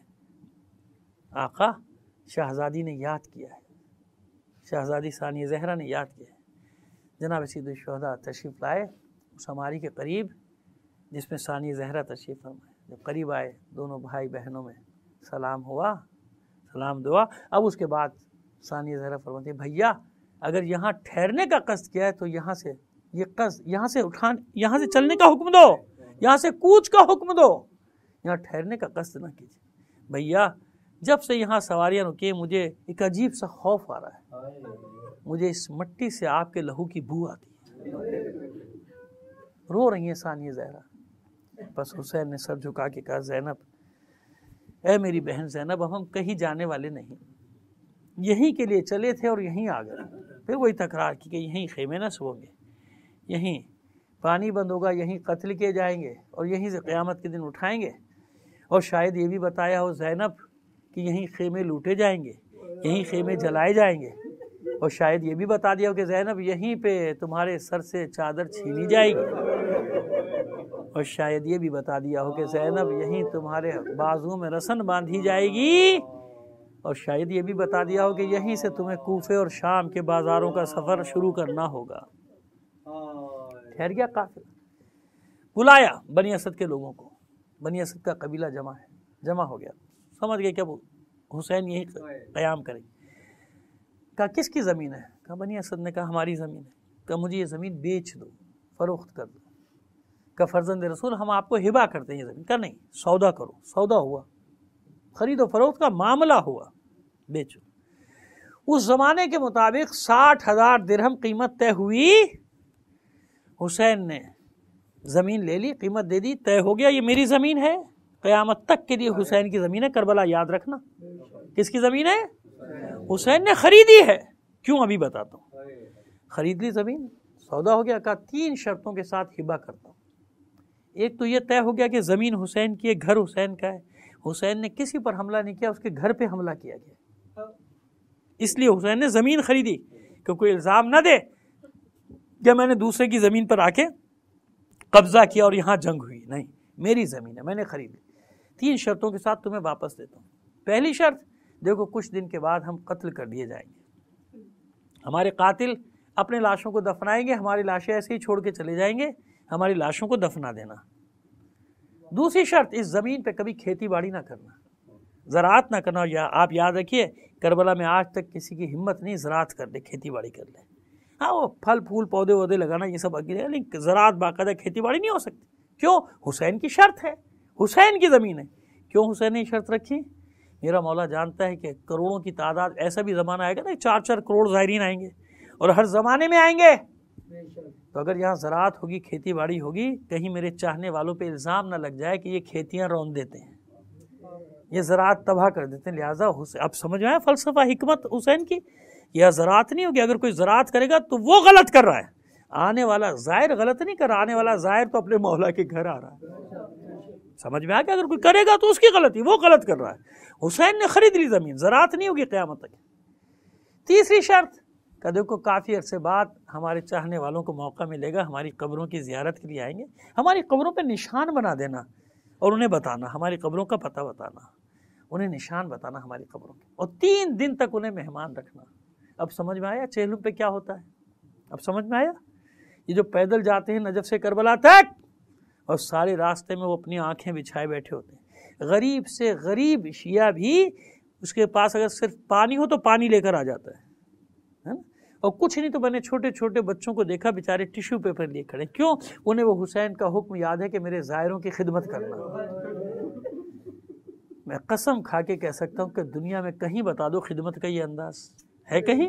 Speaker 1: آقا شہزادی نے یاد کیا ہے، شہزادی ثانیہ زہرا نے یاد کیا ہے. جناب سید الشہداء تشریف لائے اس ہماری کے قریب جس میں ثانیہ زہرا تشریف فرمائے. جب قریب آئے دونوں بھائی بہنوں میں سلام ہوا، سلام دعا. اب اس کے بعد ثانیہ زہرا فرماتے ہیں بھیا اگر یہاں ٹھہرنے کا قصد کیا ہے تو یہاں سے یہ قصد یہاں سے اٹھان یہاں سے چلنے کا حکم دو، یہاں سے کوچ کا حکم دو، یہاں ٹھہرنے کا قصد نہ کیجیے۔ بھیا جب سے یہاں سواریاں رکی مجھے ایک عجیب سا خوف آ رہا ہے، مجھے اس مٹی سے آپ کے لہو کی بو آتی ہے۔ رو رہی ہیں ثانیہ زہرا۔ بس حسین نے سر جھکا کے کہا زینب، اے میری بہن زینب، اب ہم کہیں جانے والے نہیں، یہیں کے لیے چلے تھے اور یہیں آ گئے۔ پھر وہی تکرار کی کہ یہیں خیمے نہ سوؤں گے، یہیں پانی بند ہوگا، یہیں قتل کیے جائیں گے اور یہیں سے قیامت کے دن اٹھائیں گے۔ اور شاید یہ بھی بتایا ہو زینب کہ یہیں خیمے لوٹے جائیں گے، یہیں خیمے جلائے جائیں گے، اور شاید یہ بھی بتا دیا ہو کہ زینب یہیں پہ تمہارے سر سے چادر چھینی جائے گی، اور شاید یہ بھی بتا دیا ہو کہ زینب یہیں تمہارے بازوؤں میں رسن باندھی جائے گی، اور شاید یہ بھی بتا دیا ہو کہ یہیں سے تمہیں کوفے اور شام کے بازاروں کا سفر شروع کرنا ہوگا۔ ٹھہر گیا قافلہ، بلایا بنی اسد کے لوگوں کو، بنی اسد کا قبیلہ جمع ہے، جمع ہو گیا، سمجھ گئے کہ اب حسین یہی قیام کریں۔ کہا کس کی زمین ہے؟ کہا بنی اسد نے کہا ہماری زمین ہے۔ کہا مجھے یہ زمین بیچ دو، فروخت کر دو۔ کہا فرزند رسول ہم آپ کو ہبا کرتے ہیں یہ زمین۔ کہا نہیں، سودا کرو۔ سودا ہوا، خرید و فروخت کا معاملہ ہوا، بیچو۔ اس زمانے کے مطابق ساٹھ ہزار درہم قیمت طے ہوئی، حسین نے زمین لے لی، قیمت دے دی، طے ہو گیا یہ میری زمین ہے، قیامت تک کے لیے حسین کی زمین ہے۔ کربلا یاد رکھنا، کس کی زمین ہے؟ حسین نے خریدی ہے۔ کیوں؟ ابھی بتاتا ہوں۔ خرید لی زمین، سودا ہو گیا۔ کہا تین شرطوں کے ساتھ ہبا کرتا ہوں۔ ایک تو یہ طے ہو گیا کہ زمین حسین کی ہے، گھر حسین کا ہے، حسین نے کسی پر حملہ نہیں کیا، اس کے گھر پہ حملہ کیا گیا، اس لیے حسین نے زمین خریدی کہ کوئی الزام نہ دے کہ میں نے دوسرے کی زمین پر آ کے قبضہ کیا اور یہاں جنگ ہوئی۔ نہیں، میری زمین ہے، میں نے خریدی۔ تین شرطوں کے ساتھ تمہیں واپس دیتا ہوں۔ پہلی شرط، دیکھو کچھ دن کے بعد ہم قتل کر دیے جائیں گے، ہمارے قاتل اپنے لاشوں کو دفنائیں گے، ہماری لاشیں ایسے ہی چھوڑ کے چلے جائیں گے، ہماری لاشوں کو دفنا دینا۔ دوسری شرط، اس زمین پہ کبھی کھیتی باڑی نہ کرنا، زراعت نہ کرنا۔ یا آپ یاد رکھیے کربلا میں آج تک کسی کی ہمت نہیں زراعت کر لے، کھیتی باڑی کر لے۔ ہاں وہ پھل پھول پودے وودے لگانا یہ سب اگلے، لیکن زراعت باقاعدہ کھیتی باڑی نہیں ہو سکتی۔ کیوں؟ حسین کی شرط ہے، حسین کی زمین ہے۔ کیوں حسین نے یہ شرط رکھی؟ میرا مولا جانتا ہے کہ کروڑوں کی تعداد، ایسا بھی زمانہ آئے گا نا چار چار کروڑ زائرین آئیں گے، اور ہر زمانے میں آئیں گے، تو اگر یہاں زراعت ہوگی، کھیتی باڑی ہوگی، کہیں میرے چاہنے والوں پہ الزام نہ لگ جائے کہ یہ کھیتیاں رون دیتے ہیں، یہ زراعت تباہ کر دیتے ہیں۔ لہٰذا اب سمجھ میں آیا فلسفہ حکمت حسین کی؟ یہ زراعت نہیں ہوگی، اگر کوئی زراعت کرے گا تو وہ غلط کر رہا ہے، آنے والا زائر غلط نہیں کر رہا، آنے والا زائر تو اپنے مولا کے گھر آ رہا ہے۔ سمجھ میں آ کہ اگر کوئی کرے گا تو اس کی غلطی، وہ غلط کر رہا ہے۔ حسین نے خرید لی زمین، زراعت نہیں ہوگی قیامت تک۔ تیسری شرط کہ دیکھو کافی عرصے بعد ہمارے چاہنے والوں کو موقع ملے گا، ہماری قبروں کی زیارت کے لیے آئیں گے، ہماری قبروں پہ نشان بنا دینا اور انہیں بتانا، ہماری قبروں کا پتہ بتانا، انہیں نشان بتانا ہماری قبروں کے، اور تین دن تک انہیں مہمان رکھنا۔ اب سمجھ میں آیا چہلم پہ کیا ہوتا ہے؟ اب سمجھ میں آیا؟ یہ جو پیدل جاتے ہیں نجف سے کربلا تک، اور سارے راستے میں وہ اپنی آنکھیں بچھائے بیٹھے ہوتے ہیں، غریب سے غریب شیعہ بھی اس کے پاس اگر صرف پانی ہو تو پانی لے کر آ جاتا ہے، اور کچھ نہیں تو میں نے چھوٹے چھوٹے بچوں کو دیکھا بیچارے ٹیشو پیپر لیے کھڑے، کیوں؟ انہیں وہ حسین کا حکم یاد ہے کہ میرے زائروں کی خدمت کرنا۔ میں قسم کھا کے کہہ سکتا ہوں کہ دنیا میں کہیں بتا دو خدمت کا یہ انداز ہے کہیں؟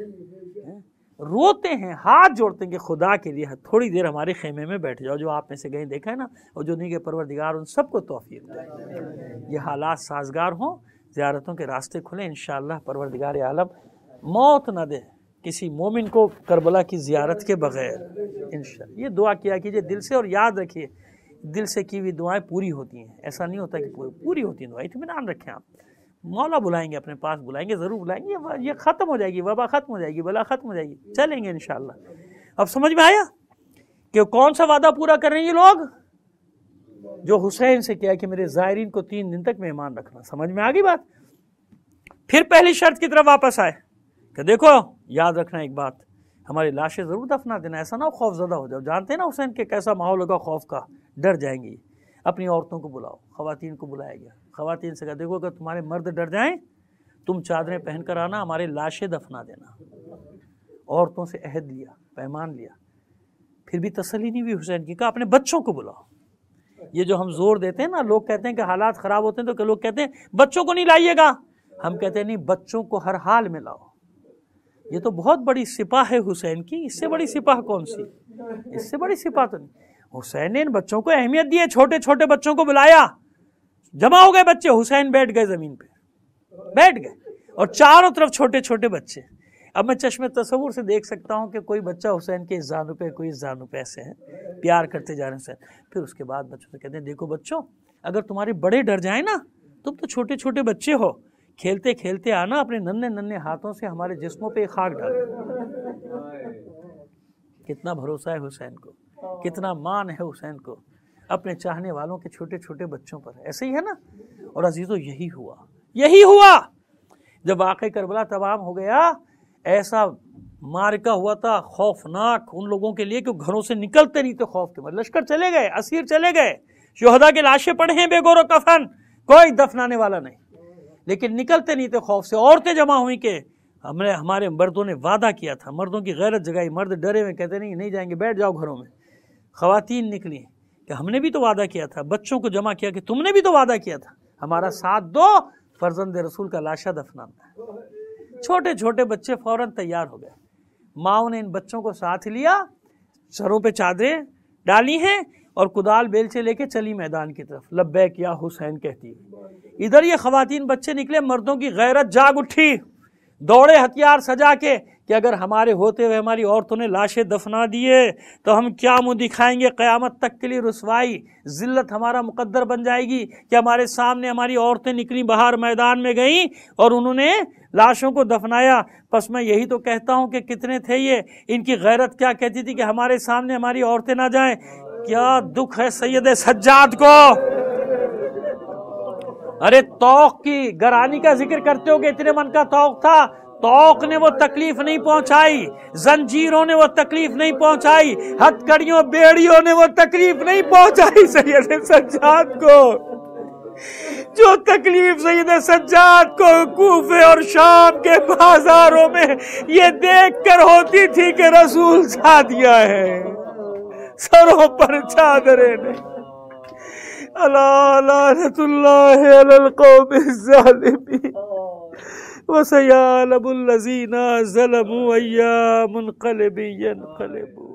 Speaker 1: روتے ہیں، ہاتھ جوڑتے ہیں کہ خدا کے لیے تھوڑی دیر ہمارے خیمے میں بیٹھ جاؤ، جو آپ میں سے گئے دیکھا ہے نا، اور جو نہیں کہ پروردگار ان سب کو توفیق دے، یہ حالات سازگار ہوں، زیارتوں کے راستے کھلیں، انشاءاللہ پروردگار عالم موت نہ دے کسی مومن کو کربلا کی زیارت کے بغیر انشاءاللہ۔ یہ دعا کیا کیجئے دل سے، اور یاد رکھیے دل سے کی ہوئی دعائیں پوری ہوتی ہیں، ایسا نہیں ہوتا کہ پوری ہوتی ہیں دعائیں، اطمینان رکھیں آپ، مولا بلائیں گے، اپنے پاس بلائیں گے، ضرور بلائیں گے، یہ ختم ہو جائے گی، وبا ختم ہو جائے گی، بلا ختم ہو جائے گی، چلیں گے انشاءاللہ۔ اب سمجھ میں آیا کہ کون سا وعدہ پورا کر رہے ہیں یہ لوگ؟ جو حسین سے کیا کہ میرے زائرین کو تین دن تک مہمان رکھنا۔ سمجھ میں آ گئی بات؟ پھر پہلی شرط کی طرف واپس آئے کہ دیکھو یاد رکھنا ایک بات، ہماری لاشیں ضرور دفنا دینا، ایسا نہ ہو خوف زدہ ہو جاؤ، جانتے ہیں نا حسین کے کیسا ماحول ہوگا خوف کا، ڈر جائیں گی۔ اپنی عورتوں کو بلاؤ، خواتین کو بلایا گیا، خواتین سے کہا دیکھو اگر تمہارے مرد ڈر جائیں تم چادریں پہن کر آنا، ہمارے لاشیں دفنا دینا۔ عورتوں سے عہد لیا، پیمان لیا، پھر بھی تسلی نہیں ہوئی حسین کی، کہا اپنے بچوں کو بلاؤ۔ یہ جو ہم زور دیتے ہیں نا، لوگ کہتے ہیں کہ حالات خراب ہوتے ہیں تو لوگ کہتے ہیں بچوں کو نہیں لائیے گا، ہم کہتے ہیں نہیں، بچوں کو ہر حال میں لاؤ۔ یہ تو بہت بڑی سپاہ ہے حسین کی، اس سے بڑی سپاہ کون سی؟ اس سے بڑی سپاہ تو نہیں۔ حسین نے ان بچوں کو اہمیت دی ہے، چھوٹے چھوٹے بچوں کو بلایا، جمع ہو گئے بچے، حسین بیٹھ گئے زمین پہ، بیٹھ گئے، اور چاروں طرف چھوٹے چھوٹے بچے۔ اب میں چشم تصور سے دیکھ سکتا ہوں کہ کوئی بچہ حسین کے اس زانو پہ، کوئی اس زانو پہ، ایسے ہیں پیار کرتے جا رہے ہیں حسین۔ پھر اس کے بعد بچوں سے کہتے ہیں دیکھو بچوں، اگر تمہارے بڑے ڈر جائیں نا، تم تو چھوٹے چھوٹے بچے ہو، کھیلتے کھیلتے آنا، اپنے ننھے ننھے ہاتھوں سے ہمارے جسموں پہ خاک ڈال۔ کتنا بھروسہ ہے حسین کو، کتنا مان ہے حسین کو اپنے چاہنے والوں کے چھوٹے چھوٹے بچوں پر۔ ایسے ہی ہے نا۔ اور عزیزو یہی ہوا، یہی ہوا جب واقعہ کربلا تمام ہو گیا۔ ایسا مارکا ہوا تھا خوفناک ان لوگوں کے لیے کہ گھروں سے نکلتے نہیں تھے خوف کے مارے۔ لشکر چلے گئے، اسیر چلے گئے، شہداء کے لاشیں پڑے ہیں بے گور و کفن، کوئی دفنانے والا نہیں، لیکن نکلتے نہیں تھے خوف سے۔ عورتیں جمع ہوئی کہ ہم نے، ہمارے مردوں نے وعدہ کیا تھا، مردوں کی غیرت جگائی، مرد ڈرے ہوئے کہتے نہیں نہیں جائیں گے، بیٹھ جاؤ گھروں میں۔ خواتین نکلی کہ ہم نے بھی تو وعدہ کیا تھا، بچوں کو جمع کیا کہ تم نے بھی تو وعدہ کیا تھا، ہمارا ساتھ دو، فرزند رسول کا لاشا دفنانا ہے۔ چھوٹے چھوٹے بچے فوراً تیار ہو گئے، ماؤں نے ان بچوں کو ساتھ لیا، سروں پہ چادریں ڈالی ہیں اور کدال بیلچے لے کے چلی میدان کی طرف، لبیک یا حسین کہتی ہے۔ ادھر یہ خواتین بچے نکلے، مردوں کی غیرت جاگ اٹھی، دوڑے ہتھیار سجا کے کہ اگر ہمارے ہوتے ہوئے ہماری عورتوں نے لاشیں دفنا دیے تو ہم کیا منہ دکھائیں گے، قیامت تک کے لیے رسوائی ذلت ہمارا مقدر بن جائے گی کہ ہمارے سامنے ہماری عورتیں نکلی باہر میدان میں گئیں اور انہوں نے لاشوں کو دفنایا۔ پس میں یہی تو کہتا ہوں کہ کتنے تھے یہ، ان کی غیرت کیا کہتی تھی کہ ہمارے سامنے ہماری عورتیں نہ جائیں۔ کیا دکھ ہے سید سجاد کو، ارے توق کی گرانی کا ذکر کرتے ہو کہ اتنے من کا توق تھا، توق نے وہ تکلیف نہیں پہنچائی، زنجیروں نے وہ تکلیف نہیں پہنچائی، ہتھ کڑیوں بیڑیوں نے وہ تکلیف نہیں پہنچائی سید سجاد کو۔ جو تکلیف سید سجاد کو کوفے اور شام کے بازاروں میں یہ دیکھ کر ہوتی تھی کہ رسول سا دیا ہے، سروں پر چادریں نہیں۔ الا لعنت اللہ علی القوم الظالمین وسيعلم الذين ظلموا أيام منقلب ينقلبون۔